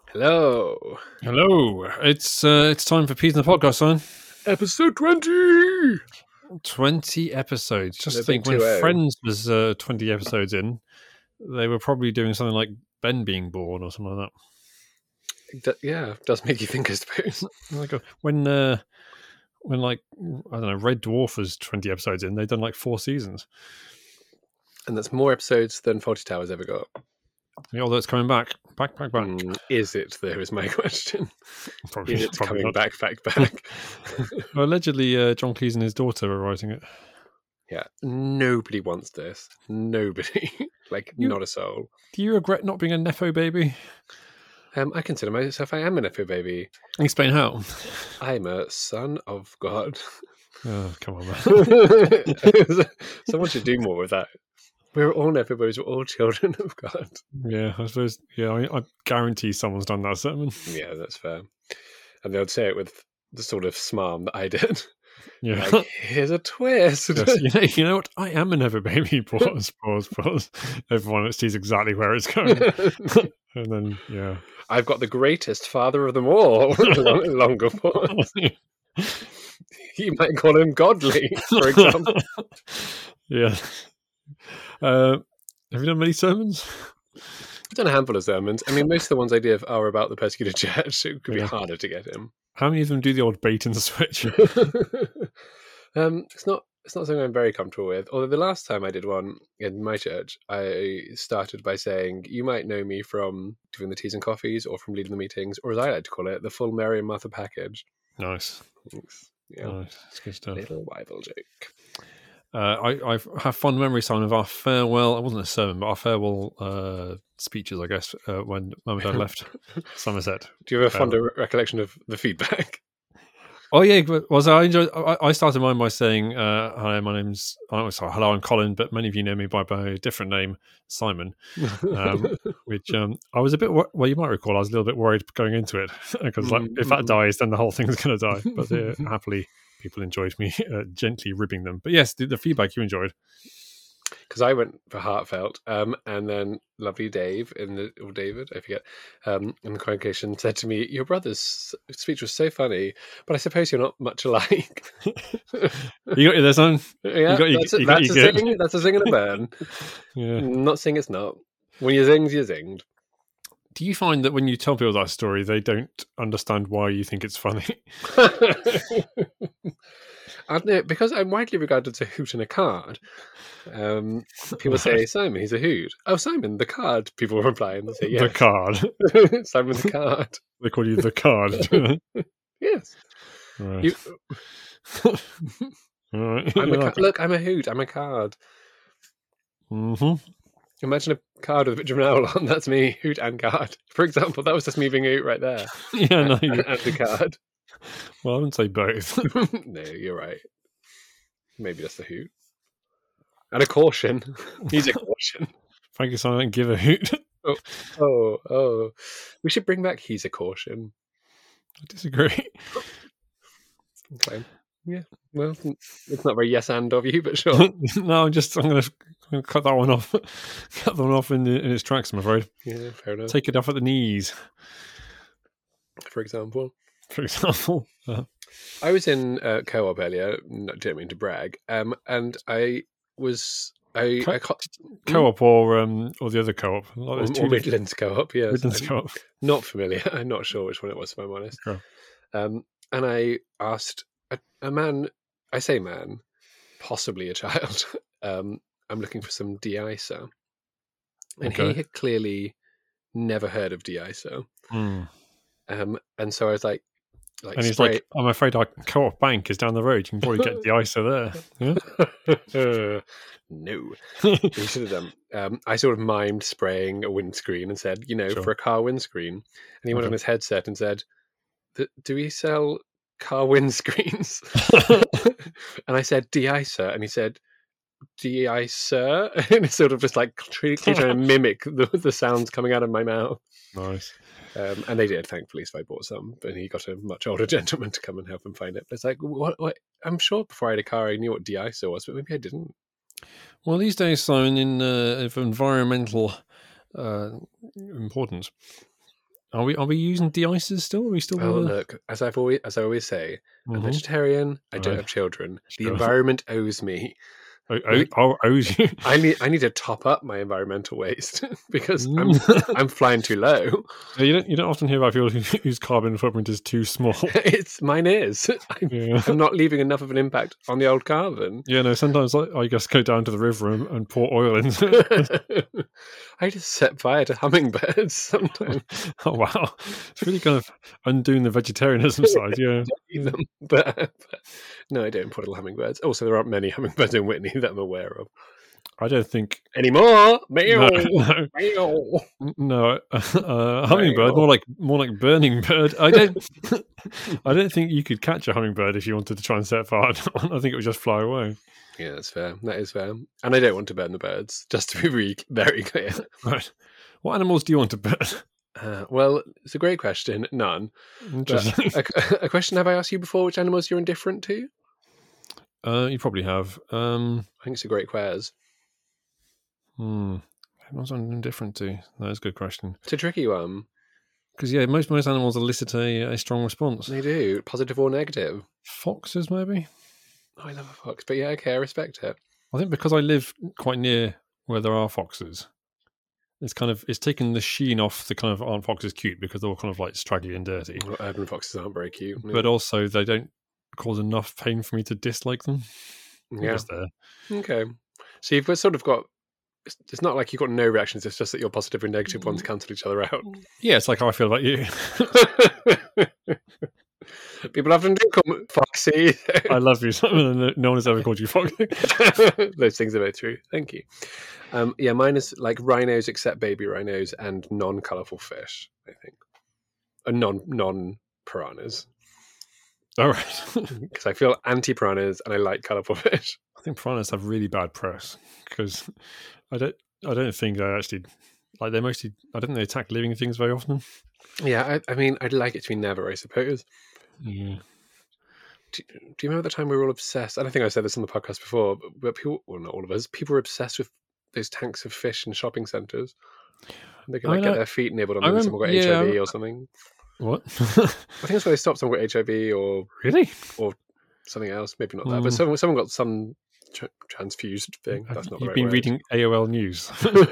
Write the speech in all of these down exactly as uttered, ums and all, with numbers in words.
Hello. Hello. It's uh, it's time for Peas in the Podcast, son. Episode twenty. Twenty episodes. Just The think, big when two oh. Friends was uh, twenty episodes in, they were probably doing something like Ben being born or something like D- yeah, does make you think, I suppose. that. Like uh, when uh, when like I don't know, Red Dwarf was twenty episodes in, they've done like four seasons. And that's more episodes than Fawlty Towers ever got. Yeah, although it's coming back, back, back, back. Mm, is it, though, is my question. Probably, Is it probably coming not. back, back, back? Well, allegedly, uh, John Cleese and his daughter are writing it. Yeah, nobody wants this. Nobody. like, You- not a soul. Do you regret not being a Nepo baby? Um, I consider myself, I am an F O baby. Explain how. I'm a son of God. Oh, come on, man. Someone should do more with that. We're all Nepo babies. We're all children of God. Yeah, I suppose. Yeah, I, I guarantee someone's done that sermon. Yeah, that's fair. And they'll say it with the sort of smarm that I did. Yeah. Like, here's a twist. Yes, you, know, you know what? I am a Never Baby. Pause, pause, pause. Everyone sees exactly where it's going. And then, yeah. I've got the greatest father of them all. Long- Longer pause. You might call him godly, for example. Yeah. Uh, have you done many sermons? I've done a handful of sermons. I mean, most of the ones I did are about the persecuted church, so it could be Yeah. harder to get in. How many of them do the old bait and switch? um, it's not it's not something I'm very comfortable with. Although the last time I did one in my church, I started by saying, you might know me from doing the teas and coffees or from leading the meetings, or as I like to call it, the full Mary and Martha package. Nice. Thanks. Yeah, Nice. That's good stuff. little Bible joke. Uh, I I have fond memories, Simon, of our farewell. It wasn't a sermon, but our farewell uh, speeches, I guess, uh, when Mum and Dad left Somerset. Do you have a Um, fonder recollection of the feedback? Oh yeah, but- was I enjoyed? I I started mine by saying, uh, "Hi, my name's oh, sorry, hello, I'm Colin," but many of you know me by my different name, Simon. Um, which um, I was a bit wor- well, you might recall, I was a little bit worried going into it because like if that Mm. dies, then the whole thing's going to die. But uh, happily, people enjoyed me uh, gently ribbing them. But yes, the, the feedback you enjoyed. Because I went for heartfelt, um, and then lovely Dave in the or David, I forget, um, in the congregation said to me, "Your brother's speech was so funny, but I suppose you're not much alike." You got your this on? Yeah, got your- that's, a, you got that's, your a good. zing, that's a zing and a burn. Yeah. Not saying it's not. When you zinged, you zinged. Do you find that when you tell people that story, they don't understand why you think it's funny? I don't know, because I'm widely regarded as a hoot and a card. Um, people say, Simon, he's a hoot. Oh, Simon, the card. People reply and they say, The yes. card. Simon the card. They call you the card. Yes. Right. You, All right. I'm a You ca- like it. look, I'm a hoot. I'm a card. Mhm. Imagine a card with a picture of an owl on. That's me, hoot and card. For example, that was just me being a hoot right there. Yeah, no. And, You, and the card. well, I wouldn't say both. No, you're right. Maybe just a hoot. And a caution. He's a caution. Thank you, Simon. Give a hoot. Oh, oh. We should bring back he's a caution. I disagree. Okay. Yeah. Well, it's not very yes and of you, but sure. No, I'm just. I'm going to cut that one off. Cut that one off in, in its tracks. I'm afraid. Yeah, fair enough. Take it off at the knees, For example, for example. Uh, I was in uh, co-op earlier. No, don't mean to brag. Um, and I was I, Co- I ca- co-op or um or the other co-op. Like, or, there's or two different Midlands co-op. Yes, Midlands I'm co-op. not familiar. I'm not sure which one it was, if I'm honest. Sure. Um, and I asked a, a man. I say man, possibly a child. Um, I'm looking for some de-icer, and Okay. he had clearly never heard of de-icer. Mm. Um, and so I was like, like, And he's spray- like, I'm afraid our co-op bank is down the road. You can probably get the ISA there. Yeah. no, you should have done. Um, I sort of mimed spraying a windscreen and said, you know, Sure. for a car windscreen. And he went Okay. on his headset and said, "Th- do we sell car windscreens?" And I said, de-icer. And he said, de-icer? And it's sort of just like trying to mimic the, the sounds coming out of my mouth. Nice. Um, and they did, thankfully, so I bought some. But he got a much older gentleman to come and help him find it. But it's like, what, what? I'm sure before I had a car, I knew what de-icer was, but maybe I didn't. Well, these days, Simon, in uh, of environmental uh, importance, Are we are we using de-icers still? Are we still? Oh, gonna... look, as I've always as I always say, I'm Mhm. vegetarian. I don't Right. have children. The Sure. environment owes me. I, I, I owes you. I need I need to top up my environmental waste because I'm Mm. I'm flying too low. Yeah, you don't you don't often hear about people who, whose carbon footprint is too small. It's mine is. I'm, Yeah. I'm not leaving enough of an impact on the old carbon. Yeah, no. Sometimes I, I just go down to the river and, and pour oil into it. I just set fire to hummingbirds sometimes. Oh wow, it's really kind of undoing the vegetarianism side. Yeah. Them, but, but no, I don't put little hummingbirds. Also, there aren't many hummingbirds in Whitney that I'm aware of I don't think anymore. Meow, no, meow. no uh, hummingbird, more like more like burning bird. I don't, I don't think you could catch a hummingbird if you wanted to try and set fire on. I think it would just fly away. Yeah, that's fair. That is fair. And I don't want to burn the birds. Just to be very, very clear. Right. What animals do you want to burn? Uh, well, it's a great question. None. Interesting. A, a question have I asked you before? Which animals you're indifferent to? Uh, you probably have. Um, I think it's a great quiz. hmm. Animals I'm indifferent to. That's a good question. It's a tricky one. Because yeah, most most animals elicit a, a strong response. They do, positive or negative. Foxes, maybe. Oh, I love a fox, but yeah, okay, I respect it. I think because I live quite near where there are foxes, it's kind of it's taken the sheen off the kind of aren't foxes cute because they're all kind of like straggly and dirty. Well, urban foxes aren't very cute. But also they don't cause enough pain for me to dislike them. They're Yeah. just there. Okay. So you've sort of got. It's, it's not like you've got no reactions. It's just that your positive and negative ones cancel each other out. Yeah, it's like how I feel about you. People often do call me Foxy. I love you, Simon. No one has ever called you Foxy. Those things are both true. Thank you. Um, yeah, mine is like rhinos, except baby rhinos, and non-colourful fish. I think, uh, non non piranhas. All right. Because I feel anti piranhas and I like colourful fish. I think piranhas have really bad press because I don't. I don't think they actually like. They mostly. I don't think they attack living things very often. Yeah, I, I mean, I'd like it to be never. I suppose. Yeah. Do, do you remember the time we were all obsessed? I don't think I said this on the podcast before, but, but people, well, not all of us, people were obsessed with those tanks of fish in shopping centres. They could like I get know- their feet nibbled on I them. remember- Someone got yeah, H I V I- or something. What? I think that's why they stopped. Someone got H I V or Really? something else. Maybe not that, Mm. but someone someone got some tr- transfused thing. That's not the You've right been word. reading A O L News.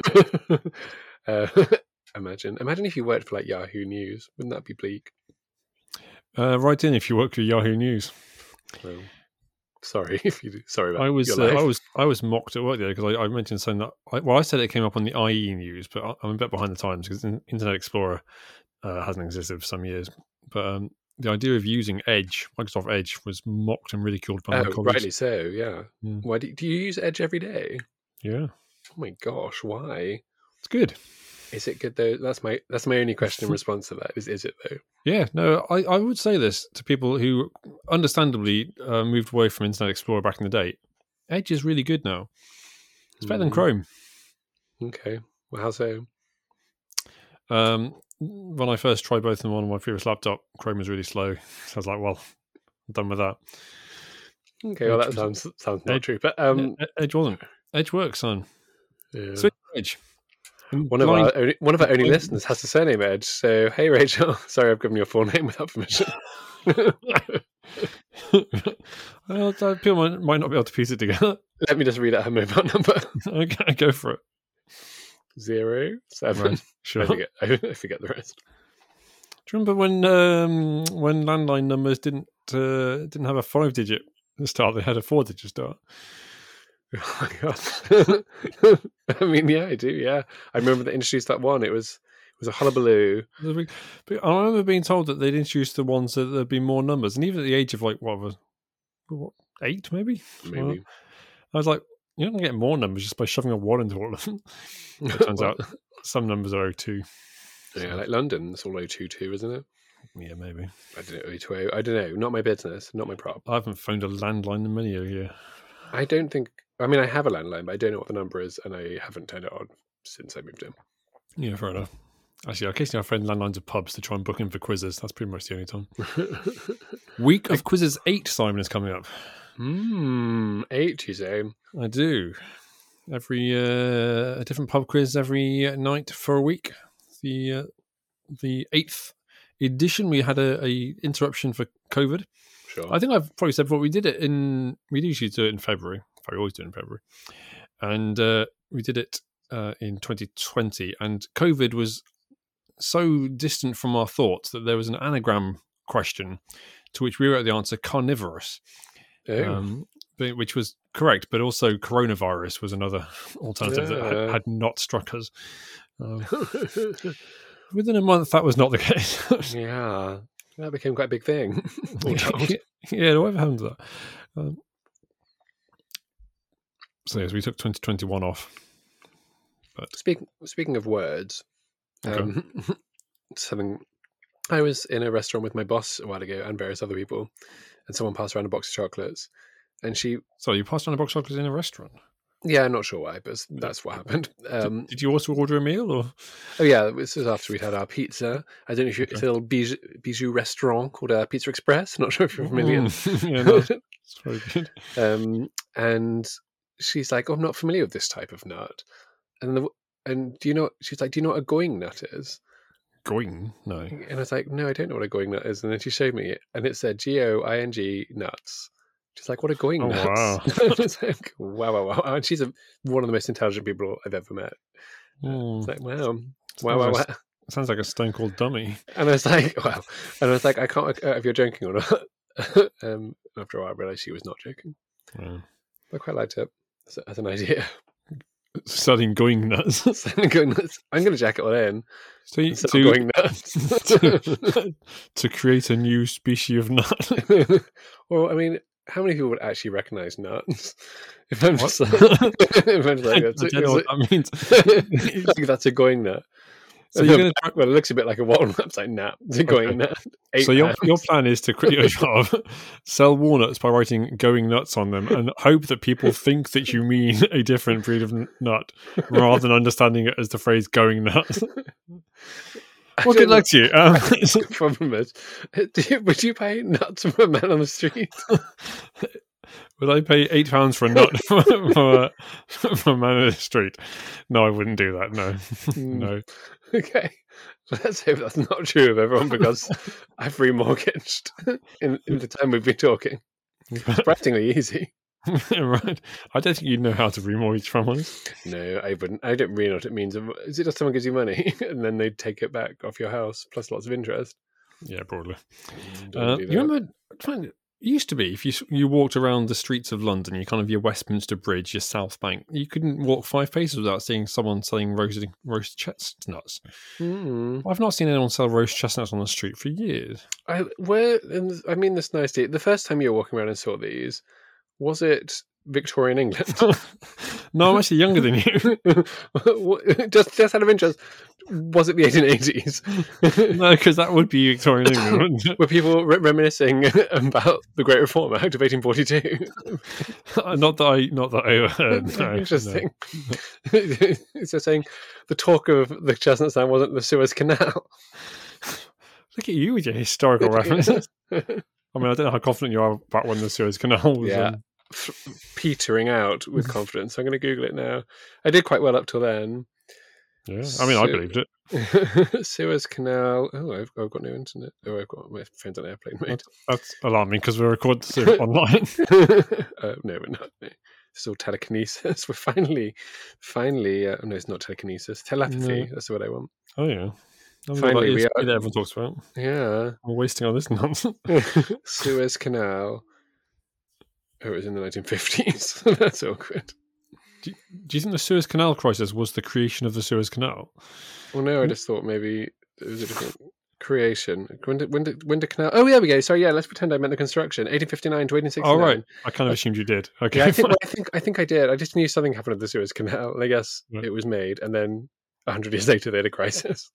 uh, imagine, imagine if you worked for like Yahoo News. Wouldn't that be bleak? Uh, write in if you work for Yahoo News. Well, sorry if you do. Sorry about I was your uh, life. I was I was mocked at work there because I, I mentioned something that I, well I said it came up on the I E News, but I, I'm a bit behind the times because Internet Explorer uh, hasn't existed for some years. But um, the idea of using Edge, Microsoft Edge, was mocked and ridiculed by my Oh, colleagues. rightly so. Yeah. Mm. Why do, do you use Edge every day? Yeah, Oh my gosh, why? it's good. Is it good though? That's my that's my only question in response to that. Is is it though? Yeah, no, I, I would say this to people who understandably uh, moved away from Internet Explorer back in the day. Edge is really good now. It's better than Mm, Chrome. Okay. Well, how so? Um, when I first tried both of them on my previous laptop, Chrome was really slow. So I was like, well, I'm done with that. Okay. Well, Edge that was- sounds sounds not Edge- true, but um, E- Edge wasn't. Edge works, son. yeah. Switch to Edge. One of Blind- our only, one of our only blind- listeners has the surname Edge. So hey, Rachel. Sorry, I've given you a full name without permission. well, uh, people might, might not be able to piece it together. Let me just read out her mobile number: Okay, go for it. zero seven. Right, sure. I forget. I forget the rest. Do you remember when um, when landline numbers didn't uh, didn't have a five digit start? They had a four digit start. Oh my god! I mean, yeah, I do. Yeah, I remember they introduced that one. It was it was a hullabaloo. But I remember being told that they'd introduced the ones that there'd be more numbers, and even at the age of like what was what, eight, maybe. Maybe. I was like, you're not going to get more numbers just by shoving a one into all of them. It turns Well, out some numbers are oh two. yeah, like London, it's all oh two two, isn't it? Yeah, maybe. I don't know, oh two oh. I don't know. Not my business. Not my prop. I haven't phoned a landline in many a year. I don't think. I mean, I have a landline, but I don't know what the number is, and I haven't turned it on since I moved in. Yeah, fair enough. Actually, occasionally I phone landlines of pubs to try and book in for quizzes. That's pretty much the only time. Week of quizzes eight, Simon, is coming up. Hmm, eight, you say? I do. Every uh, a different pub quiz every uh, night for a week. The uh, the eighth edition. We had a, a interruption for COVID. Sure. I think I've probably said before, we did it in, we usually do it in February. I always do it in February. And uh, we did it uh, in twenty twenty. And COVID was so distant from our thoughts that there was an anagram question to which we wrote the answer carnivorous, Oh. um, but- which was correct, but also coronavirus was another alternative that Yeah. had, had not struck us. Um, within a month, that was not the case. Yeah. That became quite a big thing. All told. Yeah, whatever happened to that? Um, so yes, we took twenty twenty-one off. Speaking speaking of words, Okay. um, something. I was in a restaurant with my boss a while ago and various other people, and someone passed around a box of chocolates, and she, So you passed on a box of chocolates in a restaurant. yeah, I'm not sure why, but that's what happened. Um, Did you also order a meal, or oh yeah, this is after we'd had our pizza. I don't know if you, it's a little bijou, bijou restaurant called uh, Pizza Express. Not sure if you're familiar. Mm, yeah, no, it's very good. um, and she's like, "Oh, I'm not familiar with this type of nut." And the, and do you know? She's like, "Do you know what a going nut is?" Going? No. And I was like, "No, I don't know what a going nut is." And then she showed me it, and it said G O I N G nuts. She's like, "What a going Oh, nuts!" wow. I was like, "Wow, wow, wow!" And she's a, one of the most intelligent people I've ever met. Mm, It's like, wow, wow, sounds, wow, like, wow. sounds like a stone cold dummy. And I was like, "Wow!" And I was like, "I can't uh, if you're joking or not." um, after a while, I realized she was not joking. Yeah. I quite liked it as, as an idea. Selling going nuts. So I'm going nuts. I'm going to jack it all in. So you, Instead to, of going nuts. to, to create a new species of nut. Well, I mean, how many people would actually recognize nuts? If I'm What? just like, if I'm just like, I that's, a, don't know what it's that means. a- like, that's a going nut. So you're going to Well, it looks a bit like a walnut. It's like nut. It's a going Okay. nut. Eight So your pounds. your plan is to quit your job, sell walnuts by writing "going nuts" on them, and hope that people think that you mean a different breed of n- nut, rather than understanding it as the phrase "going nuts." I Well, don't good luck to you. Um, know. The problem is, do you, would you pay nuts from a man on the street? would I pay eight pounds for a nut for, for, for a man in the street? No, I wouldn't do that. No, no. Okay. Let's hope that's not true of everyone because I've remortgaged in, in the time we've been talking. Surprisingly easy. Right. I don't think you'd know how to remortgage, if I'm honest. No, I wouldn't. I don't really know what it means. Is it just someone gives you money and then they take it back off your house plus lots of interest? Yeah, broadly. Don't wanna Uh, do you that. remember? I'm trying to- It used to be if you s- you walked around the streets of London, you kind of your Westminster Bridge, your South Bank, you couldn't walk five paces without seeing someone selling roasted roast chestnuts. Mm. I've not seen anyone sell roast chestnuts on the street for years. I where and I mean this nicely. The first time you were walking around and saw these, was it Victorian England? No, I'm actually younger than you. What- just just out of interest, was it the eighteen eighties? No, because that would be Victorian England, wouldn't it? Were people re- reminiscing about the Great Reform Act of eighteen forty-two? Not that I, not that I overheard. No, Interesting. So saying the talk of the chestnut stand wasn't the Suez Canal. no. Look at you with your historical references. I mean, I don't know how confident you are about when the Suez Canal was. Yeah. Um, F- petering out with confidence. I'm going to Google it now. I did quite well up till then. yeah. I mean, I So- believed it. Suez Canal. Oh, I've, I've got no internet. Oh, I've got my phone's on airplane mode. That's alarming because we're recording this online. uh, no, we're not. No. It's all telekinesis. We're finally, finally. Uh, no, it's not telekinesis. Telepathy. No. That's what I want. Oh yeah. I mean, Finally, that we is are- what everyone talks about. Yeah. We're wasting on this nonsense. Suez Canal. Oh, it was in the nineteen fifties. That's awkward. Do, do you think the Suez Canal crisis was the creation of the Suez Canal? Well, no, I just thought maybe it was a different creation. When did, when did, when did canal? Oh, there we go. Sorry, yeah. Let's pretend I meant the construction. eighteen fifty-nine to eighteen sixty-nine. Oh right, I kind of assumed you did. Okay, Yeah, I think, fine. well, I think I think I did. I just knew something happened at the Suez Canal, and I guess Right. it was made, and then a hundred years later they had a crisis.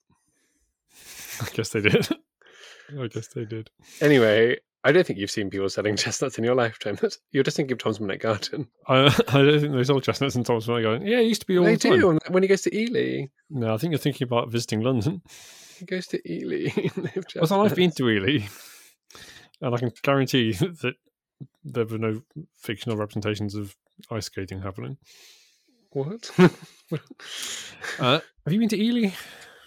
I guess they did. I guess they did. Anyway, I don't think you've seen people selling chestnuts in your lifetime. That's, you're just thinking of Tom's Minute Garden. I, I don't think they sold chestnuts in Thomas when I going. Yeah, it used to be all They the time. do when he goes to Ely. No, I think you're thinking about visiting London. He goes to Ely. and they have Well, I've been chestnuts. to Ely, and I can guarantee that there were no fictional representations of ice skating happening. What? Uh, have you been to Ely?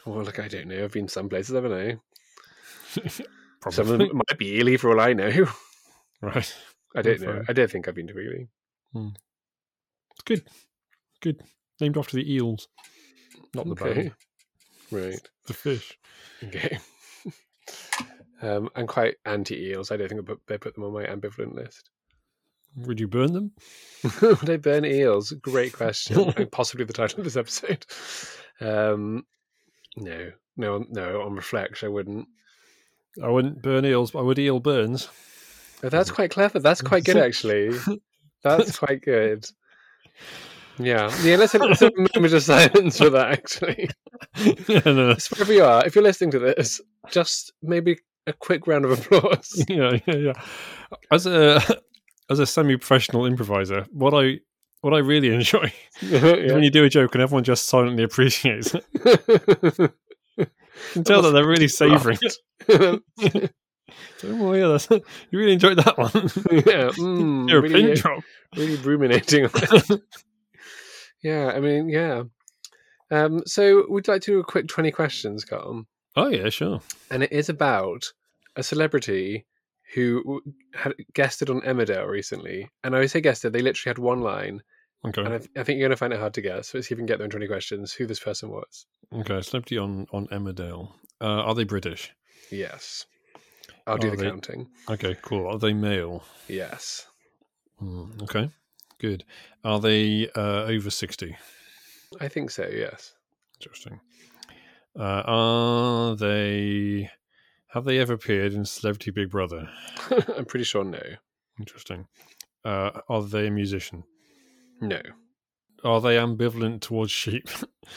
Well, look, I don't know. I've been some places, haven't I? Probably. Some of them might be Ely for all I know. Right. I don't Oh, know. fine. I don't think I've been to Ely. Hmm. Good. Good. Named after the eels. Not the Okay. band. Right. The fish. Okay. um, I'm quite anti-eels. I don't think I put, they put them on my ambivalent list. Would you burn them? Would I burn eels? Great question. And possibly the title of this episode. Um, no. No, no, on reflection, I wouldn't. I wouldn't burn eels, but I would eel burns. Oh, that's quite clever. That's quite good, actually. That's quite good. Yeah. Yeah, let's, let's have a moment of silence for that, actually. yeah, no. So wherever you are, if you're listening to this, just maybe a quick round of applause. yeah, yeah, yeah. As a as a semi-professional improviser, what I what I really enjoy yeah. is when you do a joke and everyone just silently appreciates it. You can tell that they're really savouring it. Oh yeah, that's, you really enjoyed that one. yeah, mm, You're a really, pin drop. Really ruminating on it. yeah, I mean, yeah. Um, so we'd like to do a quick twenty questions, Carl. Oh yeah, sure. And it is about a celebrity who had guested on Emmerdale recently. And I always say guested, they literally had one line. Okay. And I, th- I think you're going to find it hard to guess. So let's see if we can get there in twenty questions who this person was. Okay, celebrity on, on Emmerdale. Uh, are they British? Yes. I'll do Are the they- counting. Okay, cool. Are they male? Yes. Hmm, okay, good. Are they uh, over sixty? I think so, yes. Interesting. Uh, are they... Have they ever appeared in Celebrity Big Brother? I'm pretty sure no. Interesting. Uh, are they a musician? No. Are they ambivalent towards sheep?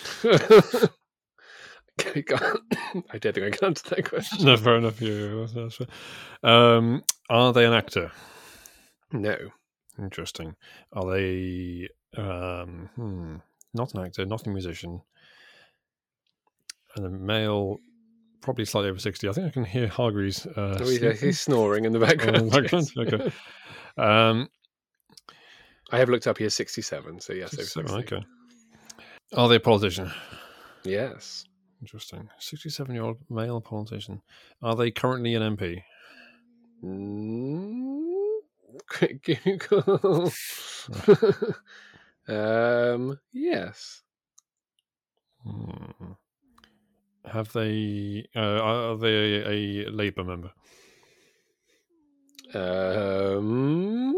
I can't- I don't think I can answer that question. No, fair enough. Yeah, yeah, that's- that's fair. Um, are they an actor? No. Interesting. Are they um, hmm, not an actor, not a musician, and a male, probably slightly over sixty? I think I can hear Hargreaves. Uh, Oh, he's, he's snoring in the Oh, background. in the background? yes. Okay. Um, I have looked up. He is sixty-seven, so yes, over sixty-seven, sixty. okay. Are they a politician? Yes. Interesting. sixty-seven-year-old male politician. Are they currently an M P? Mm, quick Google. um, yes. Hmm. Have they? Uh, are they a, a Labour member? Um,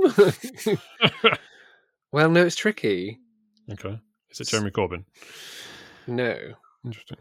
well, no, it's tricky. Okay. Is it Jeremy Corbyn? No. Interesting.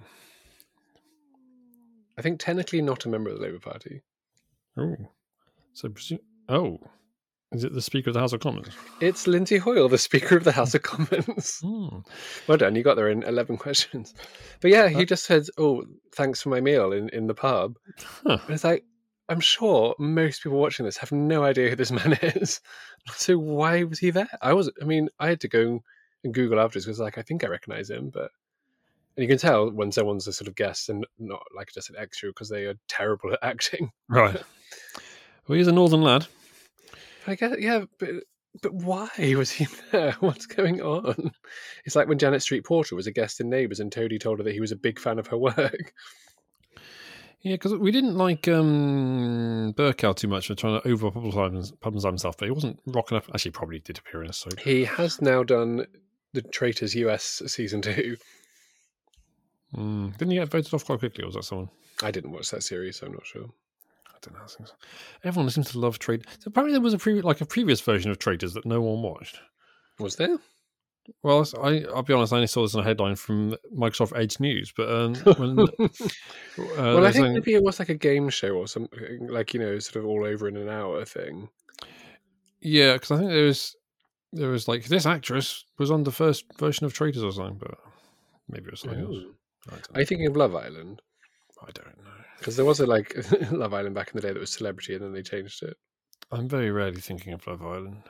I think technically not a member of the Labour Party. Oh, so presu- oh, is it the Speaker of the House of Commons? It's Lindsay Hoyle, the Speaker of the House of Commons. Hmm. Well done, you got there in eleven questions. But yeah, he Uh, just said, "Oh, thanks for my meal" in, in the pub. Huh. And it's like, I'm sure most people watching this have no idea who this man is. So why was he there? I was, I mean, I had to go and Google afterwards because, like, I think I recognize him, but and you can tell when someone's a sort of guest and not like just an extra because they are terrible at acting. Right. Well, he's a northern lad. But I guess, yeah, but but why was he there? What's going on? It's like when Janet Street Porter was a guest in Neighbours and Toadie told her that he was a big fan of her work. Yeah, because we didn't like um, Burkow too much for trying to over publicise himself, but he wasn't rocking up. Actually, he probably did appear in a soap. He has now done the Traitors U S season two. Mm. Didn't he get voted off quite quickly, or was that someone? I didn't watch that series, so I'm not sure. I don't know. I think so. Everyone seems to love Traitors. So apparently, there was a pre- like a previous version of Traitors that no one watched. Was there? Well, I, I'll be honest. I only saw this in a headline from Microsoft Edge News, but um, when, uh, well, I think saying, maybe it was like a game show or something, like, you know, sort of all over in an hour thing. yeah, because I think there was there was like this actress was on the first version of Traitors or something, but maybe it was something else. Ooh. I don't Are you thinking of Love Island? I don't know. Because there was a like Love Island back in the day that was celebrity, and then they changed it. I'm very rarely thinking of Love Island.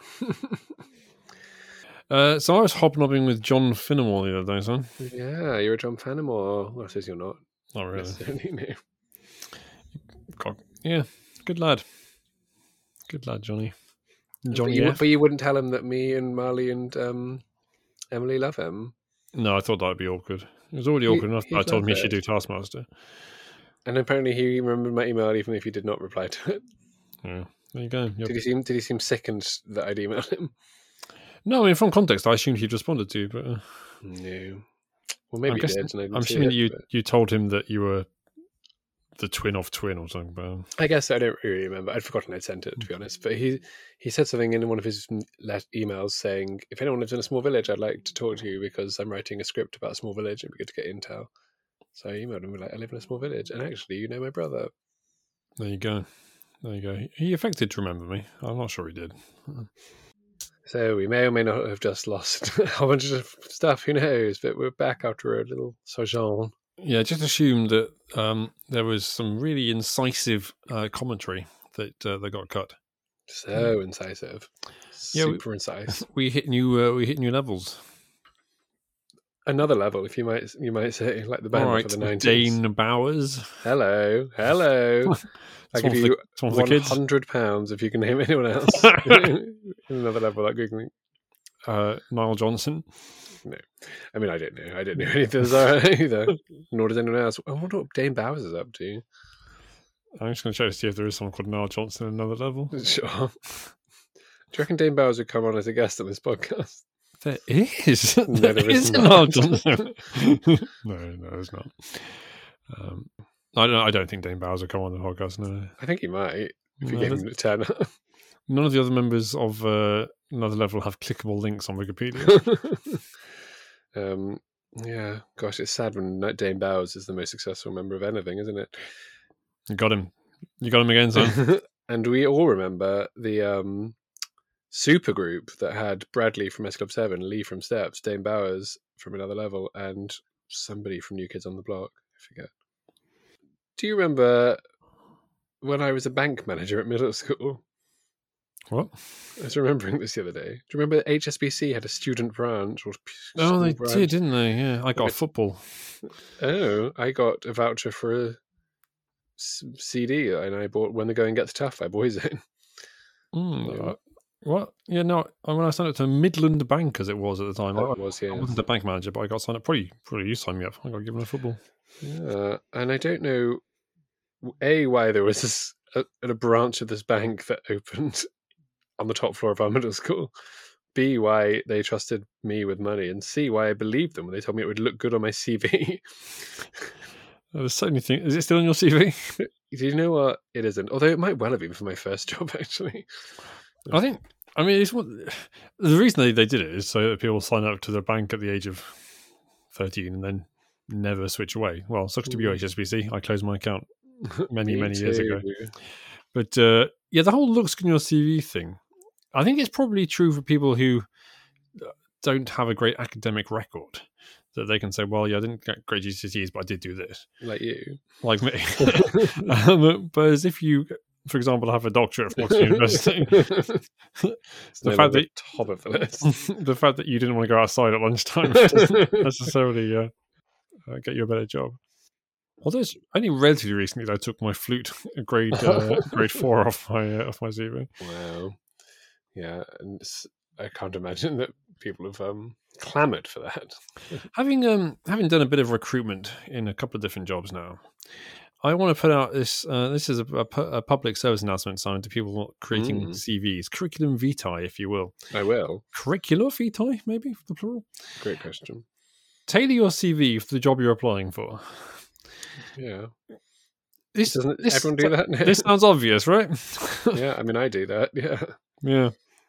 uh, so I was hobnobbing with John Finnemore the other day, son. Yeah, you're a John Fenimore. Well, I suppose you're not. Not really. Necessarily, no. God. Yeah, good lad. Good lad, Johnny. But Johnny you, F. but you wouldn't tell him that me and Marley and um, Emily love him. No, I thought that would be awkward. It was already He- awkward enough that I he'd told him love he should it. do Taskmaster. And apparently he remembered my email even if he did not reply to it. Yeah, there you go. Yep. Did he seem Did he seem sickened that I'd emailed him? No, I mean, from context, I assumed he'd responded to you, but uh, No. Well, maybe I'm he guessing, did. And I didn't I'm see assuming it, that you, but- you told him that you were the twin of twin or something. But um, I guess I don't really remember. I'd forgotten I'd sent it, to be honest. But he he said something in one of his let emails saying, if anyone lives in a small village, I'd like to talk to you because I'm writing a script about a small village. It'd be good to get intel. So I emailed him, like, I live in a small village. And actually, you know my brother. there you go. There you go. He affected to remember me. I'm not sure he did. So we may or may not have just lost a whole bunch of stuff. Who knows? But we're back after a little sojourn. Yeah, just assume that um, there was some really incisive uh, commentary that uh, that got cut. So incisive. Yeah, we- Super incisive. We hit new uh, we hit new levels. Another level, if you might you might say, like the band All right, for the nineties. Dane Bowers. Hello, hello. I It's give one for you the- it's one for the one kids. hundred pounds if you can name anyone else. In another level, like googling. Uh, Niall Johnson. I mean, I don't know. I don't know any of those are either. Nor does anyone else. I wonder what Dane Bowers is up to. I'm just going to check to see if there is someone called Niall Johnson at another level. Sure. Do you reckon Dane Bowers would come on as a guest on this podcast? There is. No, there there is is a not. Niall Johnson. no, no, there's not. Um, I don't. I don't think Dane Bowers will come on the podcast. No, I think he might if you No, gave there's- him a ten. none of the other members of uh, another level have clickable links on Wikipedia. um, yeah, gosh, it's sad when Dane Bowers is the most successful member of anything, isn't it? You got him. You got him again, son. And we all remember the um, super group that had Bradley from S Club seven, Lee from Steps, Dane Bowers from Another Level, and somebody from New Kids on the Block. I forget. Do you remember when I was a bank manager at middle school? What? I was remembering this the other day. Do you remember H S B C had a student branch? Or Oh, school they branch? did, didn't they? Yeah, I got Like a football. Oh, I got a voucher for a s- C D, and I bought When the Going Gets Tough by Boyzone. Mm, Yeah. uh, what? Yeah, no. I- When I signed up to Midland Bank, as it was at the time, I, That was, I yeah. wasn't a bank manager, but I got signed up. Probably, probably you signed me up. I got given a football. Yeah, and I don't know, A, why there was this, a, a branch of this bank that opened on the top floor of our middle school. B, why they trusted me with money. And C, why I believed them when they told me it would look good on my C V. There's so many things. Is it still on your C V? Do you know what? It isn't. Although it might well have been for my first job, actually. I think. I mean, it's what the reason they, they did it is so that people sign up to their bank at the age of thirteen and then never switch away. Well, sucks to be you, H S B C. I closed my account many Me many years ago. too. But uh, yeah, the whole looks good on your C V thing. I think it's probably true for people who don't have a great academic record. That they can say, well, yeah, I didn't get great G C S Es, but I did do this. Like you. Like me. um, but as if you, for example, have a doctorate from Oxford University, It's the no fact longer that top of the list. the fact that you didn't want to go outside at lunchtime doesn't necessarily uh, uh, get you a better job. Although it's only relatively recently that I took my flute grade uh, grade four off my uh, off my C V. Wow. Yeah, and s- I can't imagine that people have um, clamoured for that. Having um having done a bit of recruitment in a couple of different jobs now, I want to put out this. Uh, this is a, a, pu- a public service announcement signed to people creating Mm. C Vs, curriculum vitae, if you will. I will. Curricula vitae, maybe for the plural. Great question. Tailor your C V for the job you're applying for. Yeah. This Doesn't this, everyone do that now? this sounds obvious, right? Yeah, I mean, I do that. Yeah. Yeah.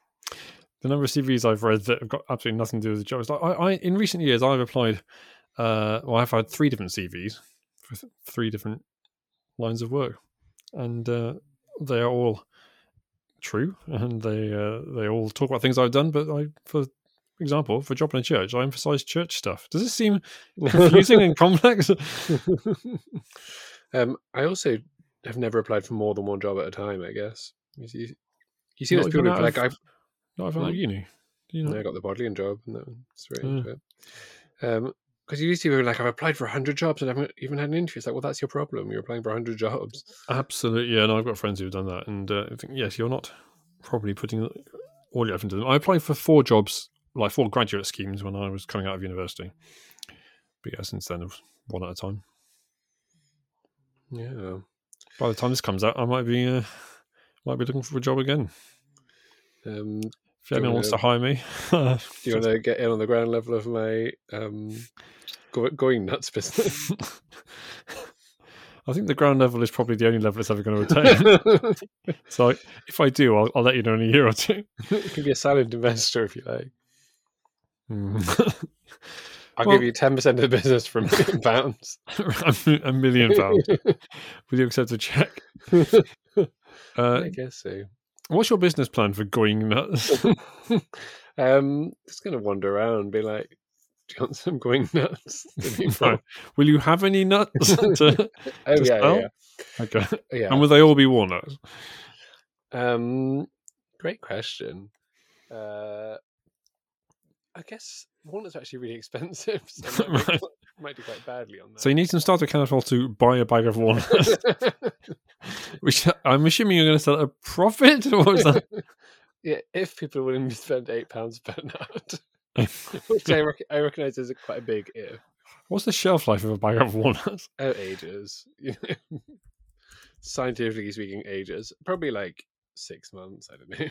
The number of C Vs I've read that have got absolutely nothing to do with the job. It's like I, I in recent years I've applied. Uh, well, I've had three different C Vs for th- three different lines of work, and uh, they are all true, and they uh, they all talk about things I've done. But I, for example, for a job in a church, I emphasise church stuff. Does this seem confusing and complex? um, I also have never applied for more than one job at a time, I guess. You see, you see Not those people even who out like, of- I've Not even out of uni. Do you know? I got the Bodleian job, and that was straight Yeah. into it. Um, because you see people like, I've applied for one hundred jobs and I haven't even had an interview. It's like, well, that's your problem. You're applying for one hundred jobs. Absolutely, yeah. No, I've got friends who've done that, and uh, I think yes, you're not probably putting all your effort into them. I applied for four jobs, like four graduate schemes, when I was coming out of university, But yeah, since then, one at a time. Yeah. By the time this comes out, I might be uh, might be looking for a job again. Um, if anyone wants to hire me, do you want to get in on the ground level of my um, going nuts business? I think the ground level is probably the only level it's ever going to attain. So if I do, I'll, I'll let you know in a year or two. You can be a silent investor if you like. Mm. I'll well, give you ten percent of the business for a million pounds. A million pounds. Will you accept a check? Uh, I guess so. What's your business plan for going nuts? um, just going to wander around, be like, do you want some going nuts? No. Will you have any nuts to, oh, to yeah, sell? yeah, Okay. yeah. And will they all be walnuts? Um, great question. Uh, I guess walnuts are actually really expensive, so I might, Right. might do quite badly on that. So you need some starter capital to buy a bag of walnuts, which I'm assuming you're going to sell at a profit, or is that? Yeah, if people are willing to spend eight pounds per nut, which I, rec- I recognise is a quite a big if. What's the shelf life of a bag of walnuts? Oh, ages. Scientifically speaking, ages. Probably like six months. I don't know.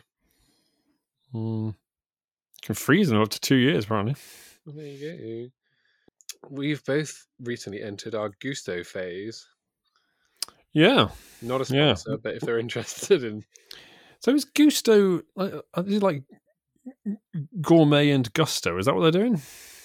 Mm. You can freeze them up to two years, apparently. Well, there you go. We've both recently entered our Gusto phase. Yeah. Not a sponsor, yeah. But if they're interested in. So is Gusto like, is it like gourmet and gusto? Is that what they're doing?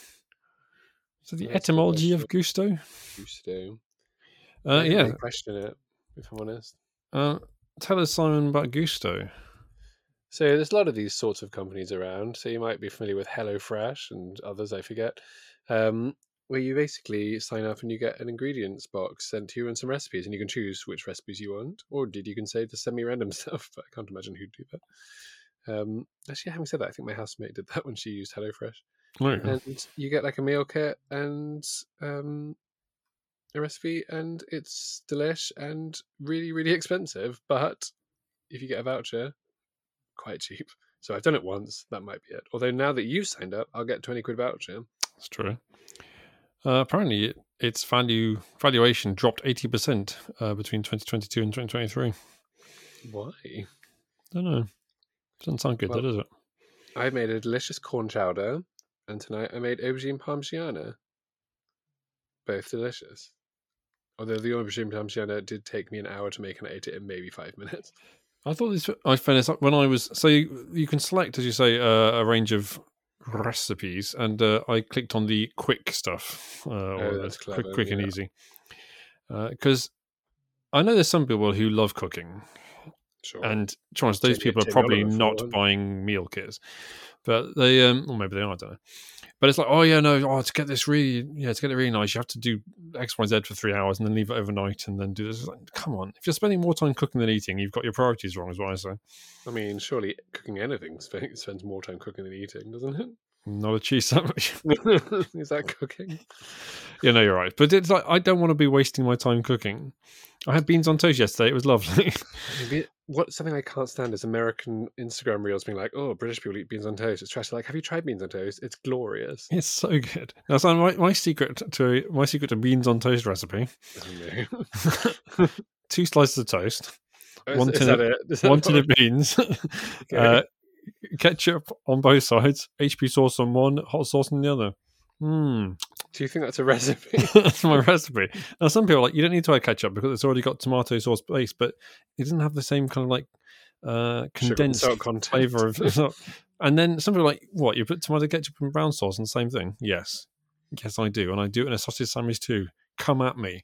So the That's etymology of gusto? Gusto. Uh, I yeah. question it, if I'm honest. Uh, tell us, Simon, about Gusto. So there's a lot of these sorts of companies around. So you might be familiar with HelloFresh and others, I forget, um, where you basically sign up and you get an ingredients box sent to you and some recipes, and you can choose which recipes you want. Or did you can say to send me random stuff, but I can't imagine who'd do that. Um, actually, having said that, I think my housemate did that when she used HelloFresh. Right. And you get like a meal kit and um, a recipe, and it's delish and really, really expensive. But if you get a voucher, quite cheap. So I've done it once. That might be it. Although now that you've signed up, I'll get twenty quid voucher. That's true. Uh, apparently, it, its value valuation dropped eighty percent uh, between twenty twenty-two and twenty twenty-three. Why? I don't know. Doesn't sound good, well, does it? I made a delicious corn chowder, and tonight I made aubergine parmigiana. Both delicious. Although the aubergine parmigiana did take me an hour to make, and I ate it in maybe five minutes. I thought this. I found this when I was so you, you can select, as you say, uh, a range of recipes, and uh, I clicked on the quick stuff, uh, oh, or that's the clever, quick, quick yeah. and easy. Because uh, I know there's some people who love cooking, sure. and Charles, those people are probably not buying meal kits, but they, um, or maybe they are. I don't know. But it's like, oh yeah, no, oh to get this really, yeah, to get it really nice, you have to do X, Y, Z for three hours and then leave it overnight and then do this. It's like, come on, if you're spending more time cooking than eating, you've got your priorities wrong, is what I say. I mean, surely cooking anything spends more time cooking than eating, doesn't it? Not a cheese sandwich. Is that cooking? Yeah, no, you're right. But it's like I don't want to be wasting my time cooking. I had beans on toast yesterday. It was lovely. What something I can't stand is American Instagram reels being like, "Oh, British people eat beans on toast." It's trash. Like, have you tried beans on toast? It's glorious. It's so good. That's my my secret to my secret to beans on toast recipe. Oh, no. Two slices of toast. Oh, one is, tin, is of, is one tin of beans. Okay. uh, ketchup on both sides. H P sauce on one. Hot sauce on the other. Hmm. Do you think that's a recipe? That's my recipe. Now, some people are like, you don't need to add ketchup because it's already got tomato sauce base, but it doesn't have the same kind of like uh, condensed flavour of. And then some people are like, what? You put tomato ketchup and brown sauce on the same thing? Yes, yes, I do, and I do it in a sausage sandwich too. Come at me.